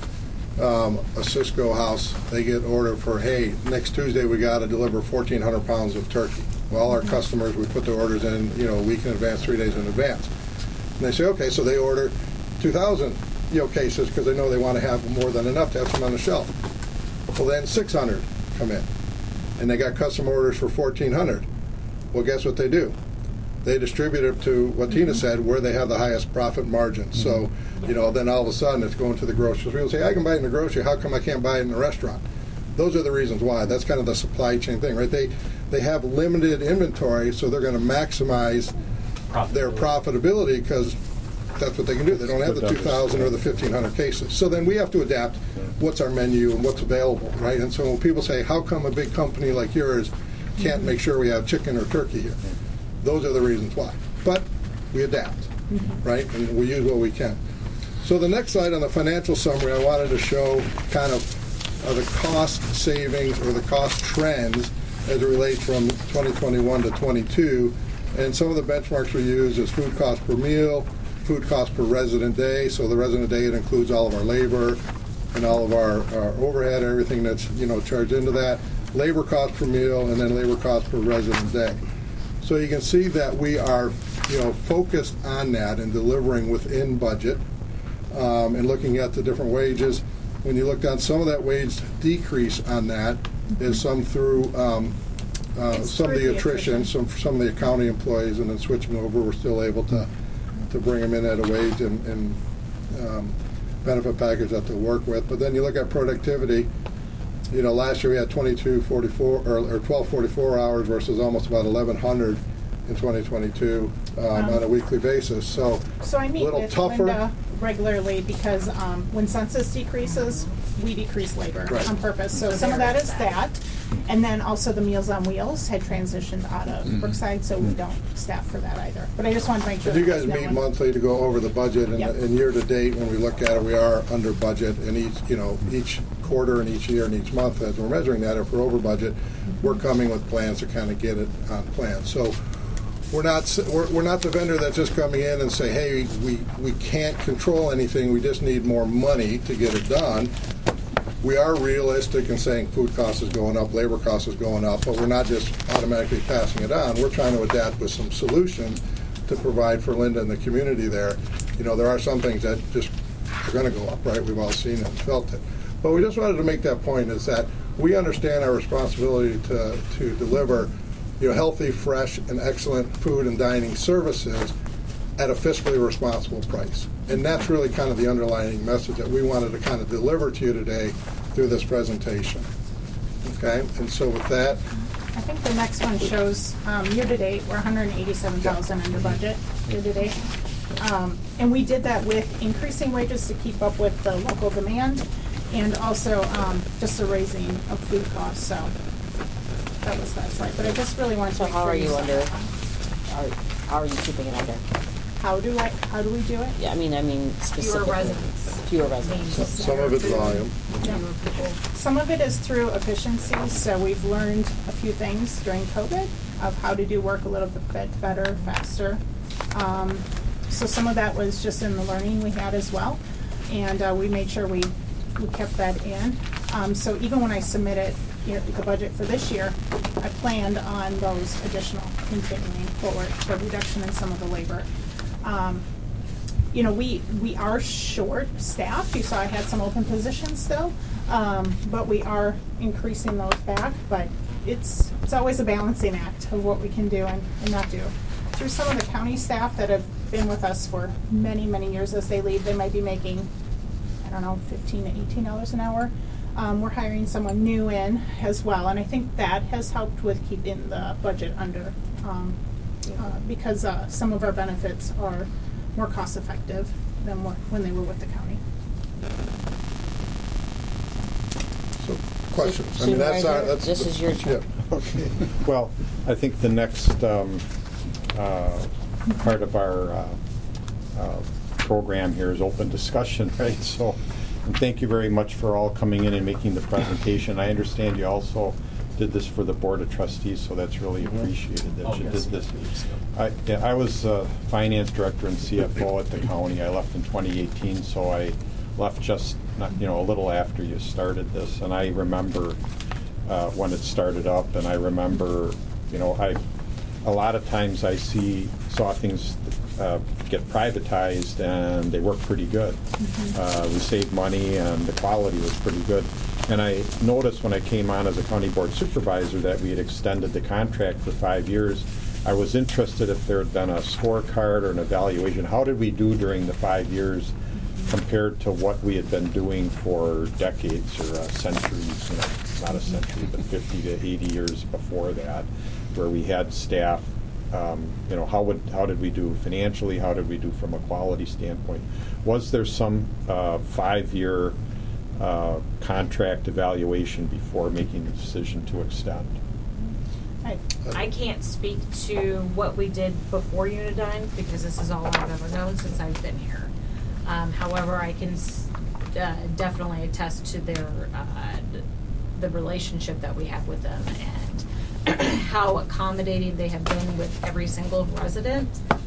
a Sysco house, they get ordered for, hey, next Tuesday we got to deliver 1,400 pounds of turkey. Well, our customers, we put the orders in, a week in advance, 3 days in advance. And they say, okay, so they order 2,000 cases because they know they want to have more than enough to have some on the shelf. Well, then 600 come in, and they got custom orders for 1,400. Well, guess what they do? They distribute it to what Tina said, where they have the highest profit margin. So, then all of a sudden it's going to the grocery. People say, I can buy it in the grocery. How come I can't buy it in the restaurant? Those are the reasons why. That's kind of the supply chain thing, right? They have limited inventory, so they're going to maximize their profitability because that's what they can do. They don't have the 2,000 or the 1,500 cases. So then we have to adapt what's our menu and what's available, right? And so when people say, how come a big company like yours can't make sure we have chicken or turkey here? Those are the reasons why. But we adapt, right? And we use what we can. So the next slide on the financial summary, I wanted to show kind of the cost savings or the cost trends as it relates from 2021 to 22. And some of the benchmarks we use is food cost per meal, food cost per resident day. So the resident day, it includes all of our labor and all of our overhead, everything that's charged into that. Labor cost per meal, and then labor cost per resident day. So you can see that we are focused on that and delivering within budget and looking at the different wages. When you look down, some of that wage decrease on that is some through some of the attrition, some of the accounting employees, and then switching over, we're still able to bring them in at a wage and benefit package that they'll work with. But then you look at productivity. Last year we had 2244 or 1244 hours versus almost about 1,100 in 2022 on a weekly basis. So I meet with Linda regularly because when census decreases, we decrease labor on purpose. So some of that is that. And then also the Meals on Wheels had transitioned out of Brookside, so we don't staff for that either. But I just wanted to make sure. You guys meet monthly to go over the budget, and year to date, when we look at it, we are under budget. And each quarter and each year and each month, as we're measuring that, if we're over budget, we're coming with plans to kind of get it on plan. So we're not the vendor that's just coming in and say, hey, we can't control anything. We just need more money to get it done. We are realistic in saying food cost is going up, labor cost is going up, but we're not just automatically passing it on. We're trying to adapt with some solutions to provide for Linda and the community there. There are some things that just are going to go up, right? We've all seen it and felt it. But we just wanted to make that point, is that we understand our responsibility to deliver healthy, fresh, and excellent food and dining services at a fiscally responsible price. And that's really kind of the underlying message that we wanted to kind of deliver to you today through this presentation. Okay, and so with that, I think the next one shows year to date we're 187,000 under budget year to date, and we did that with increasing wages to keep up with the local demand, and also just the raising of food costs. So that was that slide. But I just really wanted to. So make how sure are you under? how are you keeping it under? How do we do it? Yeah, I mean specifically. Fewer residents. Some of it's volume. Some of it is through efficiency, so we've learned a few things during COVID of how to do work a little bit better, faster. So some of that was just in the learning we had as well, and we made sure we kept that in. So even when I submitted the budget for this year, I planned on those additional continuing forward, the reduction in some of the labor. We are short staffed. You saw I had some open positions still, but we are increasing those back. But it's always a balancing act of what we can do and not do. Through some of the county staff that have been with us for many, many years, as they leave, they might be making, I don't know, $15 to $18 an hour. We're hiring someone new in as well, and I think that has helped with keeping the budget under, because some of our benefits are more cost effective than when they were with the county. So, questions? I mean, that's this is your turn. Yeah. Okay. Well, I think the next part of our program here is open discussion, right? So, and thank you very much for all coming in and making the presentation. I understand you also did this for the Board of Trustees, so that's really appreciated that you did this. I was finance director and CFO at the county. I left in 2018, so I left just a little after you started this, and I remember when it started up, and I remember, a lot of times I saw things get privatized, and they worked pretty good. We saved money, and the quality was pretty good. And I noticed when I came on as a county board supervisor that we had extended the contract for 5 years. I was interested if there had been a scorecard or an evaluation. How did we do during the 5 years compared to what we had been doing for decades or centuries, not a century, but 50 to 80 years before that, where we had staff. How did we do financially? How did we do from a quality standpoint? Was there some 5-year contract evaluation before making the decision to extend? I can't speak to what we did before Unidyne because this is all I've ever known since I've been here. However, I can definitely attest to the relationship that we have with them and how accommodating they have been with every single resident.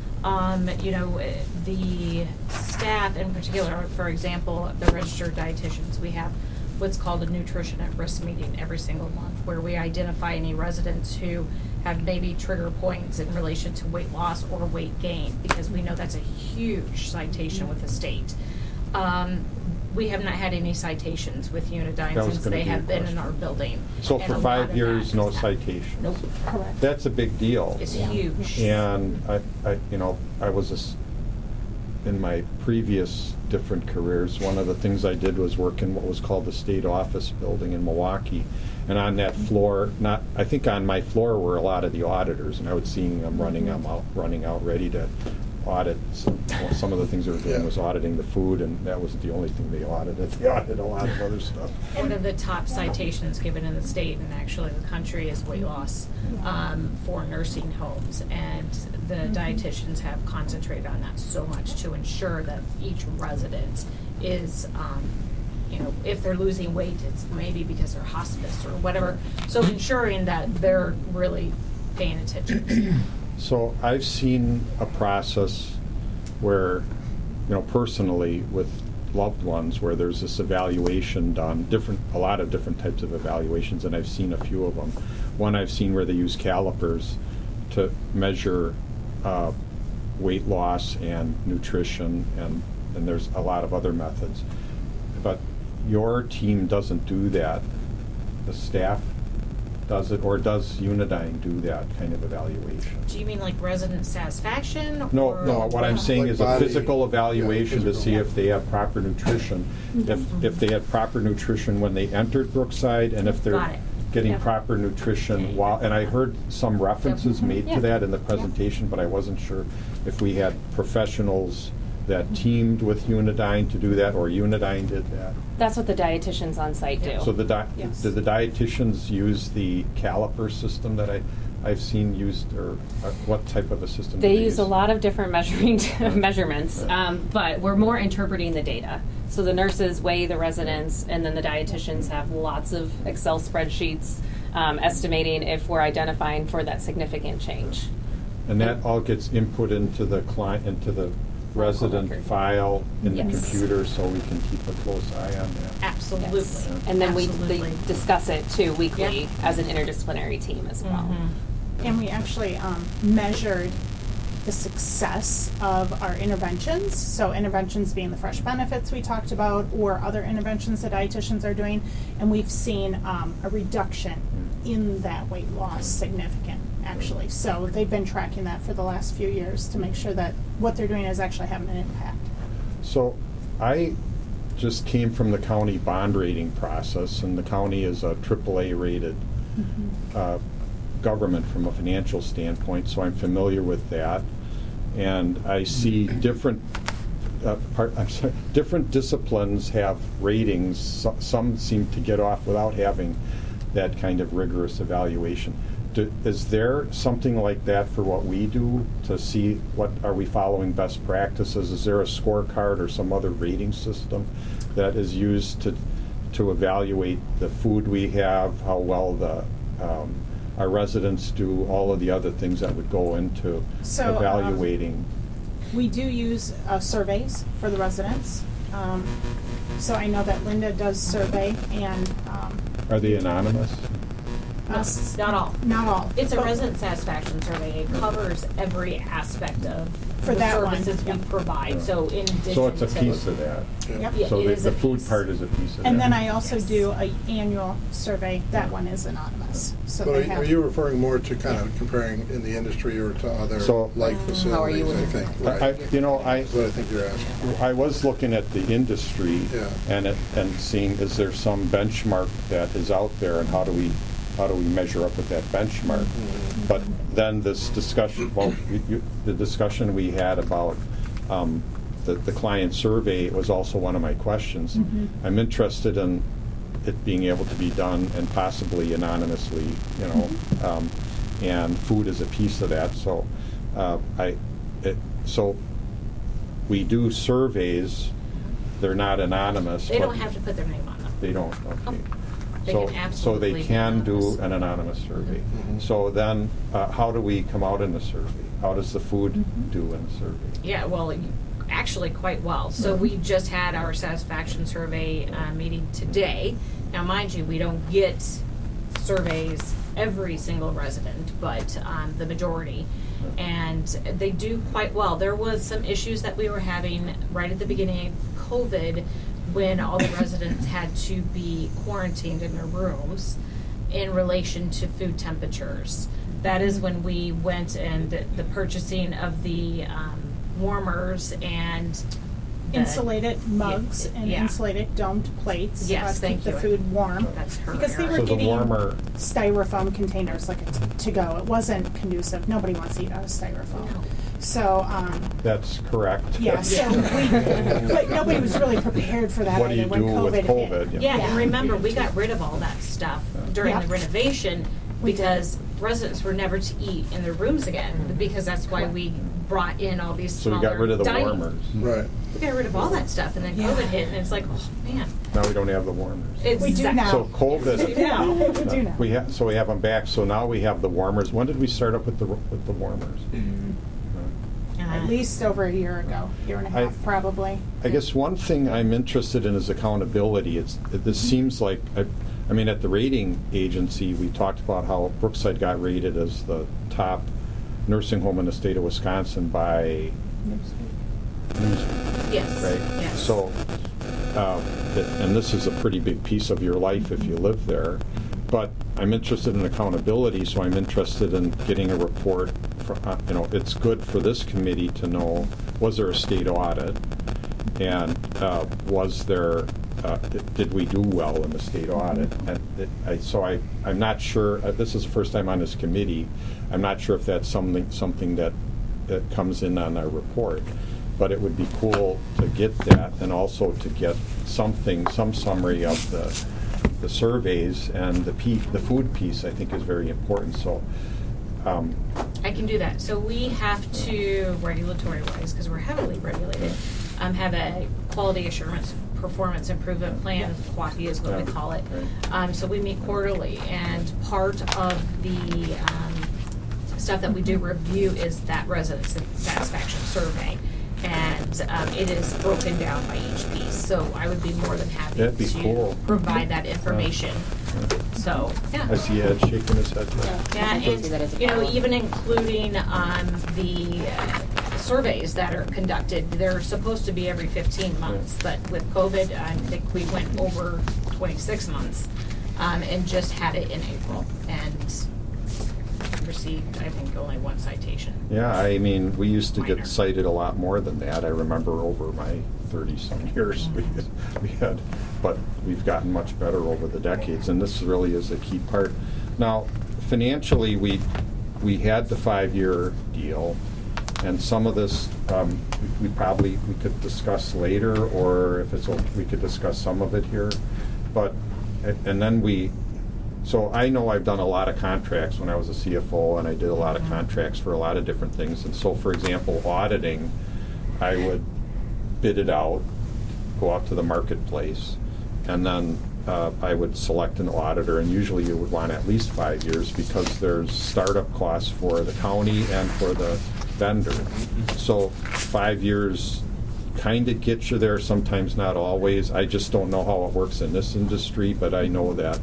The staff in particular, for example, the registered dietitians, we have what's called a nutrition at risk meeting every single month where we identify any residents who have maybe trigger points in relation to weight loss or weight gain because we know that's a huge citation with the state. We have not had any citations with Unidyne since they have been in our building. So for 5 years, no citation? Nope. Correct. That's a big deal. It's huge. And I was in my previous different careers, one of the things I did was work in what was called the state office building in Milwaukee. And on that floor, I think on my floor were a lot of the auditors, and I was seeing them running out ready to audit. Some of the things they were doing was auditing the food, and that wasn't the only thing they audited. They audited a lot of other stuff. One of the top citations given in the state and actually the country is weight loss for nursing homes, and the dietitians have concentrated on that so much to ensure that each resident is, if they're losing weight, it's maybe because they're hospice or whatever. So ensuring that they're really paying attention. So I've seen a process where, personally with loved ones, where there's this evaluation done, a lot of different types of evaluations, and I've seen a few of them. One I've seen where they use calipers to measure weight loss and nutrition, and there's a lot of other methods. But your team doesn't do that. The staff does it, or does Unidyne do that kind of evaluation? Do you mean like resident satisfaction? No, or what I'm saying is a physical evaluation to see if they have proper nutrition. If they had proper nutrition when they entered Brookside, and if they're getting proper nutrition while, and I heard some references made to that in the presentation, but I wasn't sure if we had professionals that teamed with Unidyne to do that, or Unidyne did that. That's what the dietitians on site do. So did the dietitians use the caliper system that I've seen used, or what type of a system? They do use a lot of different measuring measurements, Right. but we're more interpreting the data. So the nurses weigh the residents, and then the dietitians have lots of Excel spreadsheets estimating if we're identifying for that significant change. And that all gets input into the client, into the resident record. file in the Yes. computer, so we can keep a close eye on that. Absolutely. Yes. And then we Absolutely. discuss it too weekly Yeah. as an interdisciplinary team as well. And we actually measured the success of our interventions. So interventions being the fresh benefits we talked about, or other interventions that dietitians are doing, and we've seen a reduction in that weight loss, significant actually. So they've been tracking that for the last few years to make sure that what they're doing is actually having an impact. So I just came from the county bond rating process, and the county is a AAA rated government from a financial standpoint, so I'm familiar with that. And I see different different disciplines have ratings. Some seem to get off without having that kind of rigorous evaluation. Is there something like that for what we do to see what are we following best practices? Is there a scorecard or some other rating system that is used to evaluate the food we have, how well our residents do, all of the other things that would go into So, evaluating? We do use surveys for the residents. So I know that Linda does survey, and Are they anonymous? Not all. not all. It's a but- resident satisfaction survey. It covers every aspect of For the that one, services we yep. provide. So in addition So it's a to piece of that. Yep. Yeah, So it the is a food piece. part is a piece of that. And then I also Yes. do an annual survey. That one is anonymous. So But they are have. you referring more to kind of comparing in the industry or to other So- like How are you facilities, I with think, I, right? That's what I think you're asking. I was looking at the industry Yeah. and seeing, is there some benchmark that is out there, and how do we measure up with that benchmark? But then this discussion, the discussion we had about the client survey was also one of my questions. I'm interested in it being able to be done and possibly anonymously, and food is a piece of that. So so we do surveys. They're not anonymous. they but don't have to put their name on them. They don't, okay. They So- can So absolutely they be can do anonymous. an anonymous survey. Mhm. So then, how do we come out in the survey? How does the food do in the survey? Yeah, well, actually quite well. So we just had our satisfaction survey meeting today. Now, mind you, we don't get surveys every single resident, but the majority. And they do quite well. There was some issues that we were having right at the beginning of COVID when all the residents had to be quarantined in their rooms in relation to food temperatures. That is when we went and the purchasing of the warmers and the- insulated mugs and Yeah. insulated domed plates Yes, to thank keep the you. food warm. That's her Because they area. were So the getting warmer, styrofoam containers like to go. It wasn't conducive. Nobody wants to eat out of styrofoam. So that's correct. yeah, so but nobody was really prepared for that What do either you when do COVID with hit. COVID? Yeah, Yeah. and remember, we got rid of all that stuff during Yeah. the renovation We did. because residents were never to eat in their rooms again, because that's why we brought in all these So we smaller got rid of the dining- warmers. Right. We got rid of all that stuff, and then Yeah. COVID hit, and it's like, oh, man. Now we don't have the warmers. We do now. So COVID, Yeah, we do now. so we have them back. So now we have the warmers. When did we start up with the warmers? At least over a year ago, year and a half probably. I guess one thing I'm interested in is accountability. This seems like, I mean, at the rating agency, we talked about how Brookside got rated as the top nursing home in the state of Wisconsin by Newsweek, Yes, right? yes. So, and this is a pretty big piece of your life if you live there. But I'm interested in accountability, so I'm interested in getting a report. It's good for this committee to know, was there a state audit? And was there, did we do well in the state audit? And I'm not sure, this is the first time on this committee, I'm not sure if that's something that comes in on our report. But it would be cool to get that, and also to get some summary of the surveys, and the food piece I think is very important. So I can do that. So we have to, regulatory-wise, because we're heavily regulated, have a quality assurance performance improvement plan. QAPI is what we call it. So we meet quarterly, and part of the stuff that we do review is that resident satisfaction survey. And it is broken down by each piece. So I would be more than happy That'd be to cool. provide that information. So, yeah. I see Ed shaking his head. Yeah, and even including the surveys that are conducted, they're supposed to be every 15 months, but with COVID, I think we went over 26 months, and just had it in April, and received, I think, only one citation. Yeah, I mean, we used to Minor. get cited a lot more than that. I remember over my 30-some years we had, but we've gotten much better over the decades, and this really is a key part. Now, financially, we had the 5-year deal, and some of this we could discuss later, or if it's we could discuss some of it here, but and then so I know I've done a lot of contracts when I was a CFO, and I did a lot of contracts for a lot of different things. And so, for example, auditing, I would bid it out, go out to the marketplace, and then I would select an auditor, and usually you would want at least 5 years because there's startup costs for the county and for the vendor. So 5 years kind of gets you there, sometimes not always. I just don't know how it works in this industry, but I know that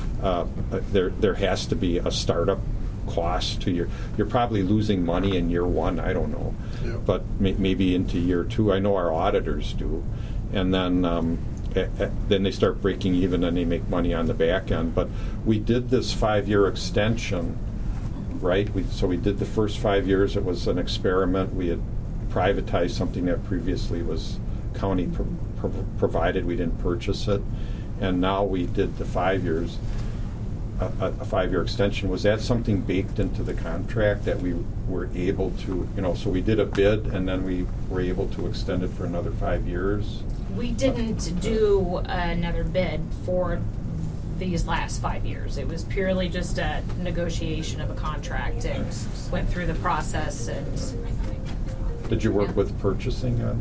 there has to be a startup cost to you're probably losing money in year 1, I don't know, but maybe into year 2. I know our auditors do, and then they start breaking even and they make money on the back end. But we did this 5-year extension, right? So we did the first 5 years. It was an experiment. We had privatized something that previously was county provided. We didn't purchase it, and now we did the 5 years. A 5-year extension. Was that something baked into the contract that we were able to, so we did a bid and then we were able to extend it for another 5 years? We didn't do another bid for these last 5 years. It was purely just a negotiation of a contract and went through the process. And did you work with purchasing on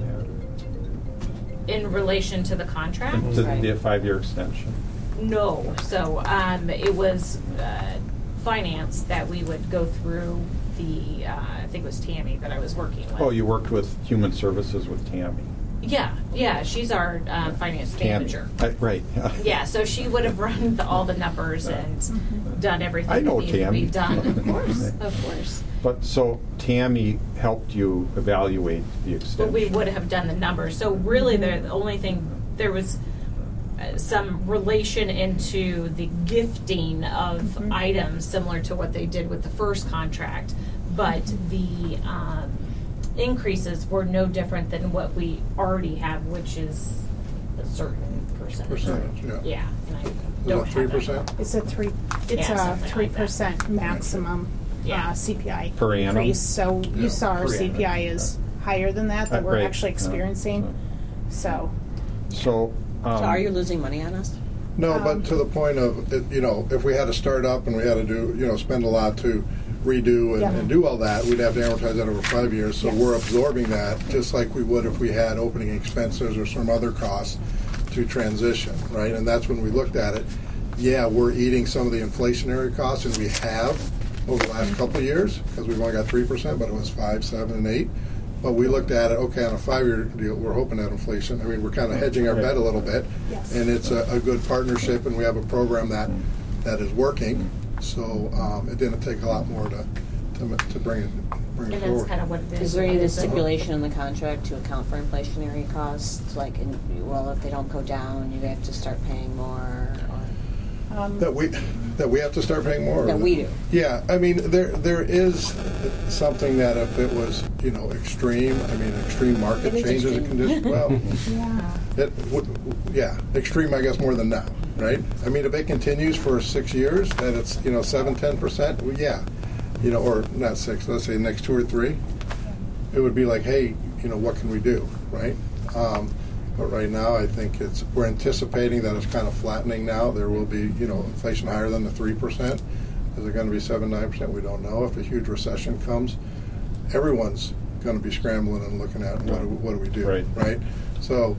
that? In relation to the contract? To the 5-year extension? No. So it was finance that we would go through the, I think it was Tammy that I was working with. Oh, you worked with Human Services with Tammy. Yeah, she's our finance manager. Right. Yeah, so she would have run all the numbers and done everything I know that needed Tammy. to be done. Of course. But so Tammy helped you evaluate the extension. But we would have done the numbers. So really, the only thing there was some relation into the gifting of items similar to what they did with the first contract, but the increases were no different than what we already have, which is a certain percentage. Yeah, and I don't have 3%. It's a 3% maximum CPI per annum increase. So you saw our Per annum. CPI is higher than that we're right. actually experiencing. So So are you losing money on us? No, but to the point of, if we had to start up and we had to do, spend a lot to redo and do all that, we'd have to amortize that over 5 years. So we're absorbing that just like we would if we had opening expenses or some other costs to transition, right? And that's when we looked at it. Yeah, we're eating some of the inflationary costs, and we have over the last couple of years because we've only got 3%, but it was 5, 7, and 8. But we looked at it, okay, on a 5-year deal, we're hoping at inflation. I mean, we're kind of hedging our bet a little bit, and it's a good partnership, and we have a program that is working. So it didn't take a lot more to bring it And that's forward. kind of what it is. Is there any stipulation in the contract to account for inflationary costs? Like, if they don't go down, you have to start paying more? That we have to start paying more? That we do. Yeah, I mean, there is something that if it was, extreme, extreme market It is changes and extreme. conditions, well, extreme, I guess, more than now, right? I mean, if it continues for 6 years, and it's, 7, 10%, well, yeah, or not 6, let's say next 2 or 3, it would be like, hey, what can we do, right? But right now, I think we're anticipating that it's kind of flattening now. There will be, inflation higher than the 3%, Is it going to be 7, 9%? We don't know. If a huge recession comes, everyone's going to be scrambling and looking at what do we do, right? So,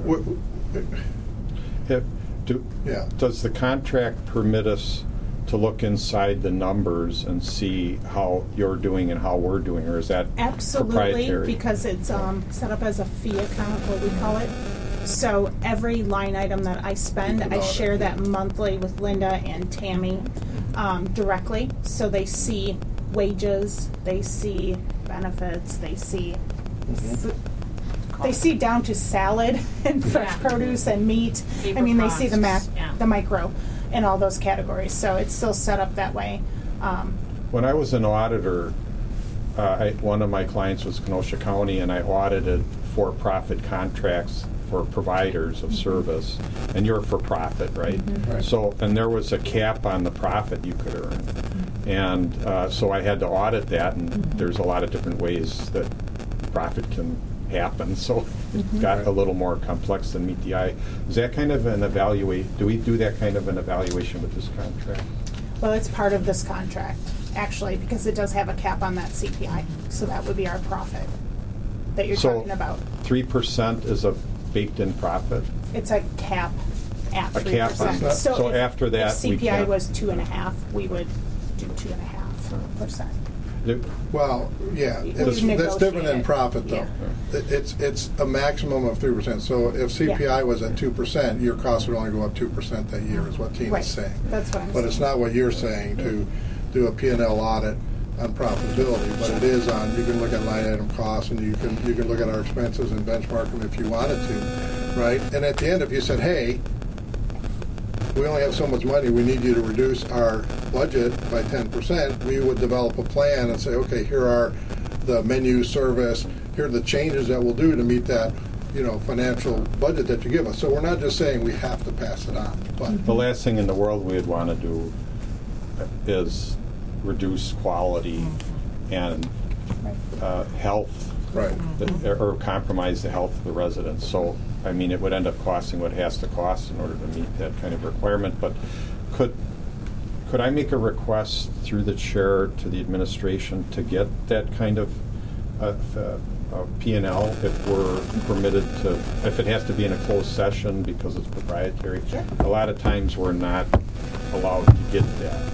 does the contract permit us to look inside the numbers and see how you're doing and how we're doing, or is that proprietary? Absolutely, because it's set up as a fee account, what we call it. So every line item that I spend, I share that monthly with Linda and Tammy directly. So they see wages, they see benefits, they see down to salad and fresh produce and meat. Paper I mean, they see products, the micro in all those categories. So it's still set up that way. When I was an auditor, one of my clients was Kenosha County, and I audited for-profit contracts for providers of service, and you're for profit, right? Right. So, and there was a cap on the profit you could earn, and so I had to audit that, and there's a lot of different ways that profit can happen, so it got a little more complex than meet the eye. Is that kind of an do we do that kind of an evaluation with this contract? Well, it's part of this contract, actually, because it does have a cap on that CPI, so that would be our profit that you're talking about. 3% is a baked-in profit? It's a cap at 3%. A cap on that. So after that, if we CPI can't. was 2.5, we would do 2.5%. Well, yeah, that's different than profit, though. Yeah. It's a maximum of 3%. So if CPI was at 2%, your cost would only go up 2% that year, is what Tina's saying. That's what I'm saying. But it's not what you're saying to do a P&L audit on profitability, but it is on. You can look at line item costs, and you can look at our expenses and benchmark them if you wanted to, right? And at the end, if you said, hey, we only have so much money, we need you to reduce our budget by 10%, we would develop a plan and say, okay, here are the menu, service, here are the changes that we'll do to meet that, financial budget that you give us. So we're not just saying we have to pass it on. But the last thing in the world we'd want to do is reduce quality and health, or compromise the health of the residents. So, I mean, it would end up costing what it has to cost in order to meet that kind of requirement. But could I make a request through the chair to the administration to get that kind of P&L if we're permitted to, if it has to be in a closed session because it's proprietary? Sure. A lot of times we're not allowed to get that.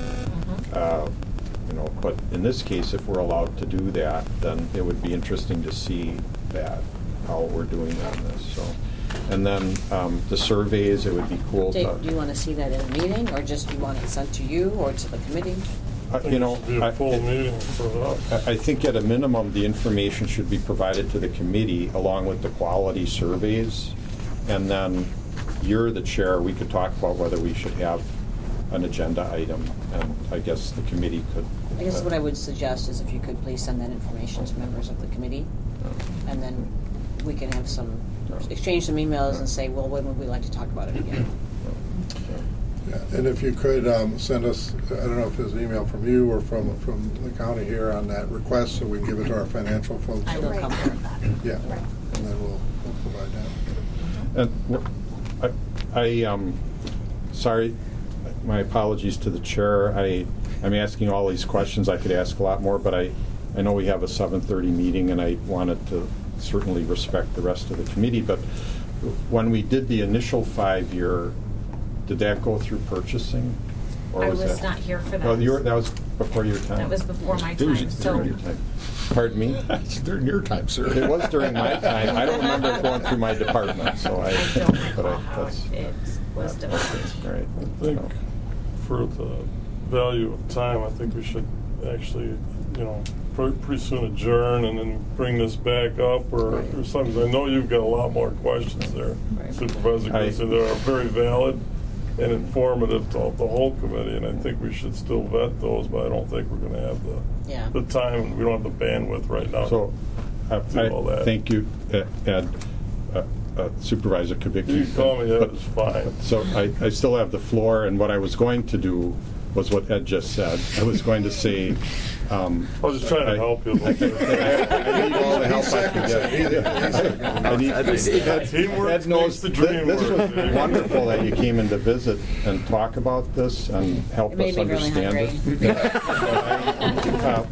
But in this case, if we're allowed to do that, then it would be interesting to see how we're doing on this. So, and then the surveys, it would be cool. Dave, do you want to see that in a meeting, or just do you want it sent to you or to the committee? It should be a full meeting for us. I think at a minimum, the information should be provided to the committee along with the quality surveys, and then you're the chair. We could talk about whether we should have an agenda item, and I guess the committee could. I guess what I would suggest is if you could please send that information to members of the committee, and then we can have exchange some emails and say, well, when would we like to talk about it again? Yeah, and if you could send us, I don't know if there's an email from you or from the county here on that request, so we can give it to our financial folks. I will come with that. Yeah, and then we'll provide that. And sorry, my apologies to the chair. I'm asking all these questions. I could ask a lot more, but I know we have a 7:30 meeting, and I wanted to certainly respect the rest of the committee. But when we did the initial 5-year, did that go through purchasing? Or I was was that? not here for that. Oh, that was before your time. That was before my It was time. during your time. Pardon me? It's during your time, sir. It was during my time. I don't remember it going through my department, so I don't recall how it was developed. Right. I think for the value of time, I think we should actually, pretty soon adjourn and then bring this back up or something. I know you've got a lot more questions there, Supervisor Gleason. They are very valid and informative to the whole committee, and I think we should still vet those, but I don't think we're going to have the time, and we don't have the bandwidth right now. So, thank you, Ed. Supervisor Kubicki. You call me Ed, it's fine. So I still have the floor, and what I was going to do was what Ed just said. I was going to say. I was just trying to help you a little bit. I need all the help I can get. Teamwork makes the dream This work. was wonderful that you came in to visit and talk about this and help It made us me really understand it.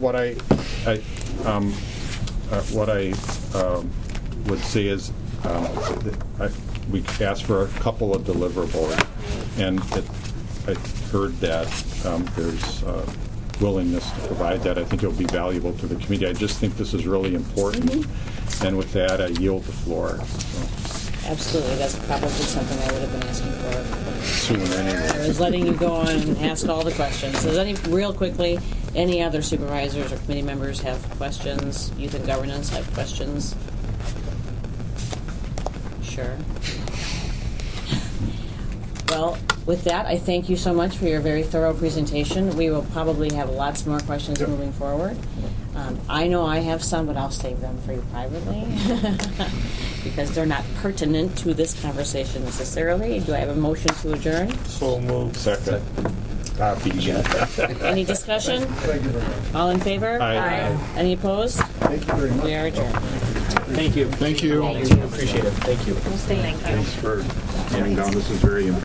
What I would say is we asked for a couple of deliverables, and I heard that there's willingness to provide that. I think it will be valuable to the community. I just think this is really important. And with that, I yield the floor. Absolutely, that's probably something I would have been asking for. Sooner anyway. I was letting you go on and ask all the questions. Does real quickly, any other supervisors or committee members have questions? Youth and governance have questions? Sure. Well, with that, I thank you so much for your very thorough presentation. We will probably have lots more questions moving forward. I know I have some, but I'll save them for you privately because they're not pertinent to this conversation necessarily. Do I have a motion to adjourn? So moved. Second. Copy. Any discussion? Thank you very much. All in favor? Aye. Any opposed? Thank you very much. We are adjourned. Thank you. Thank you. Appreciate it. Thank you. Thank you. Thanks for coming down. This is very important.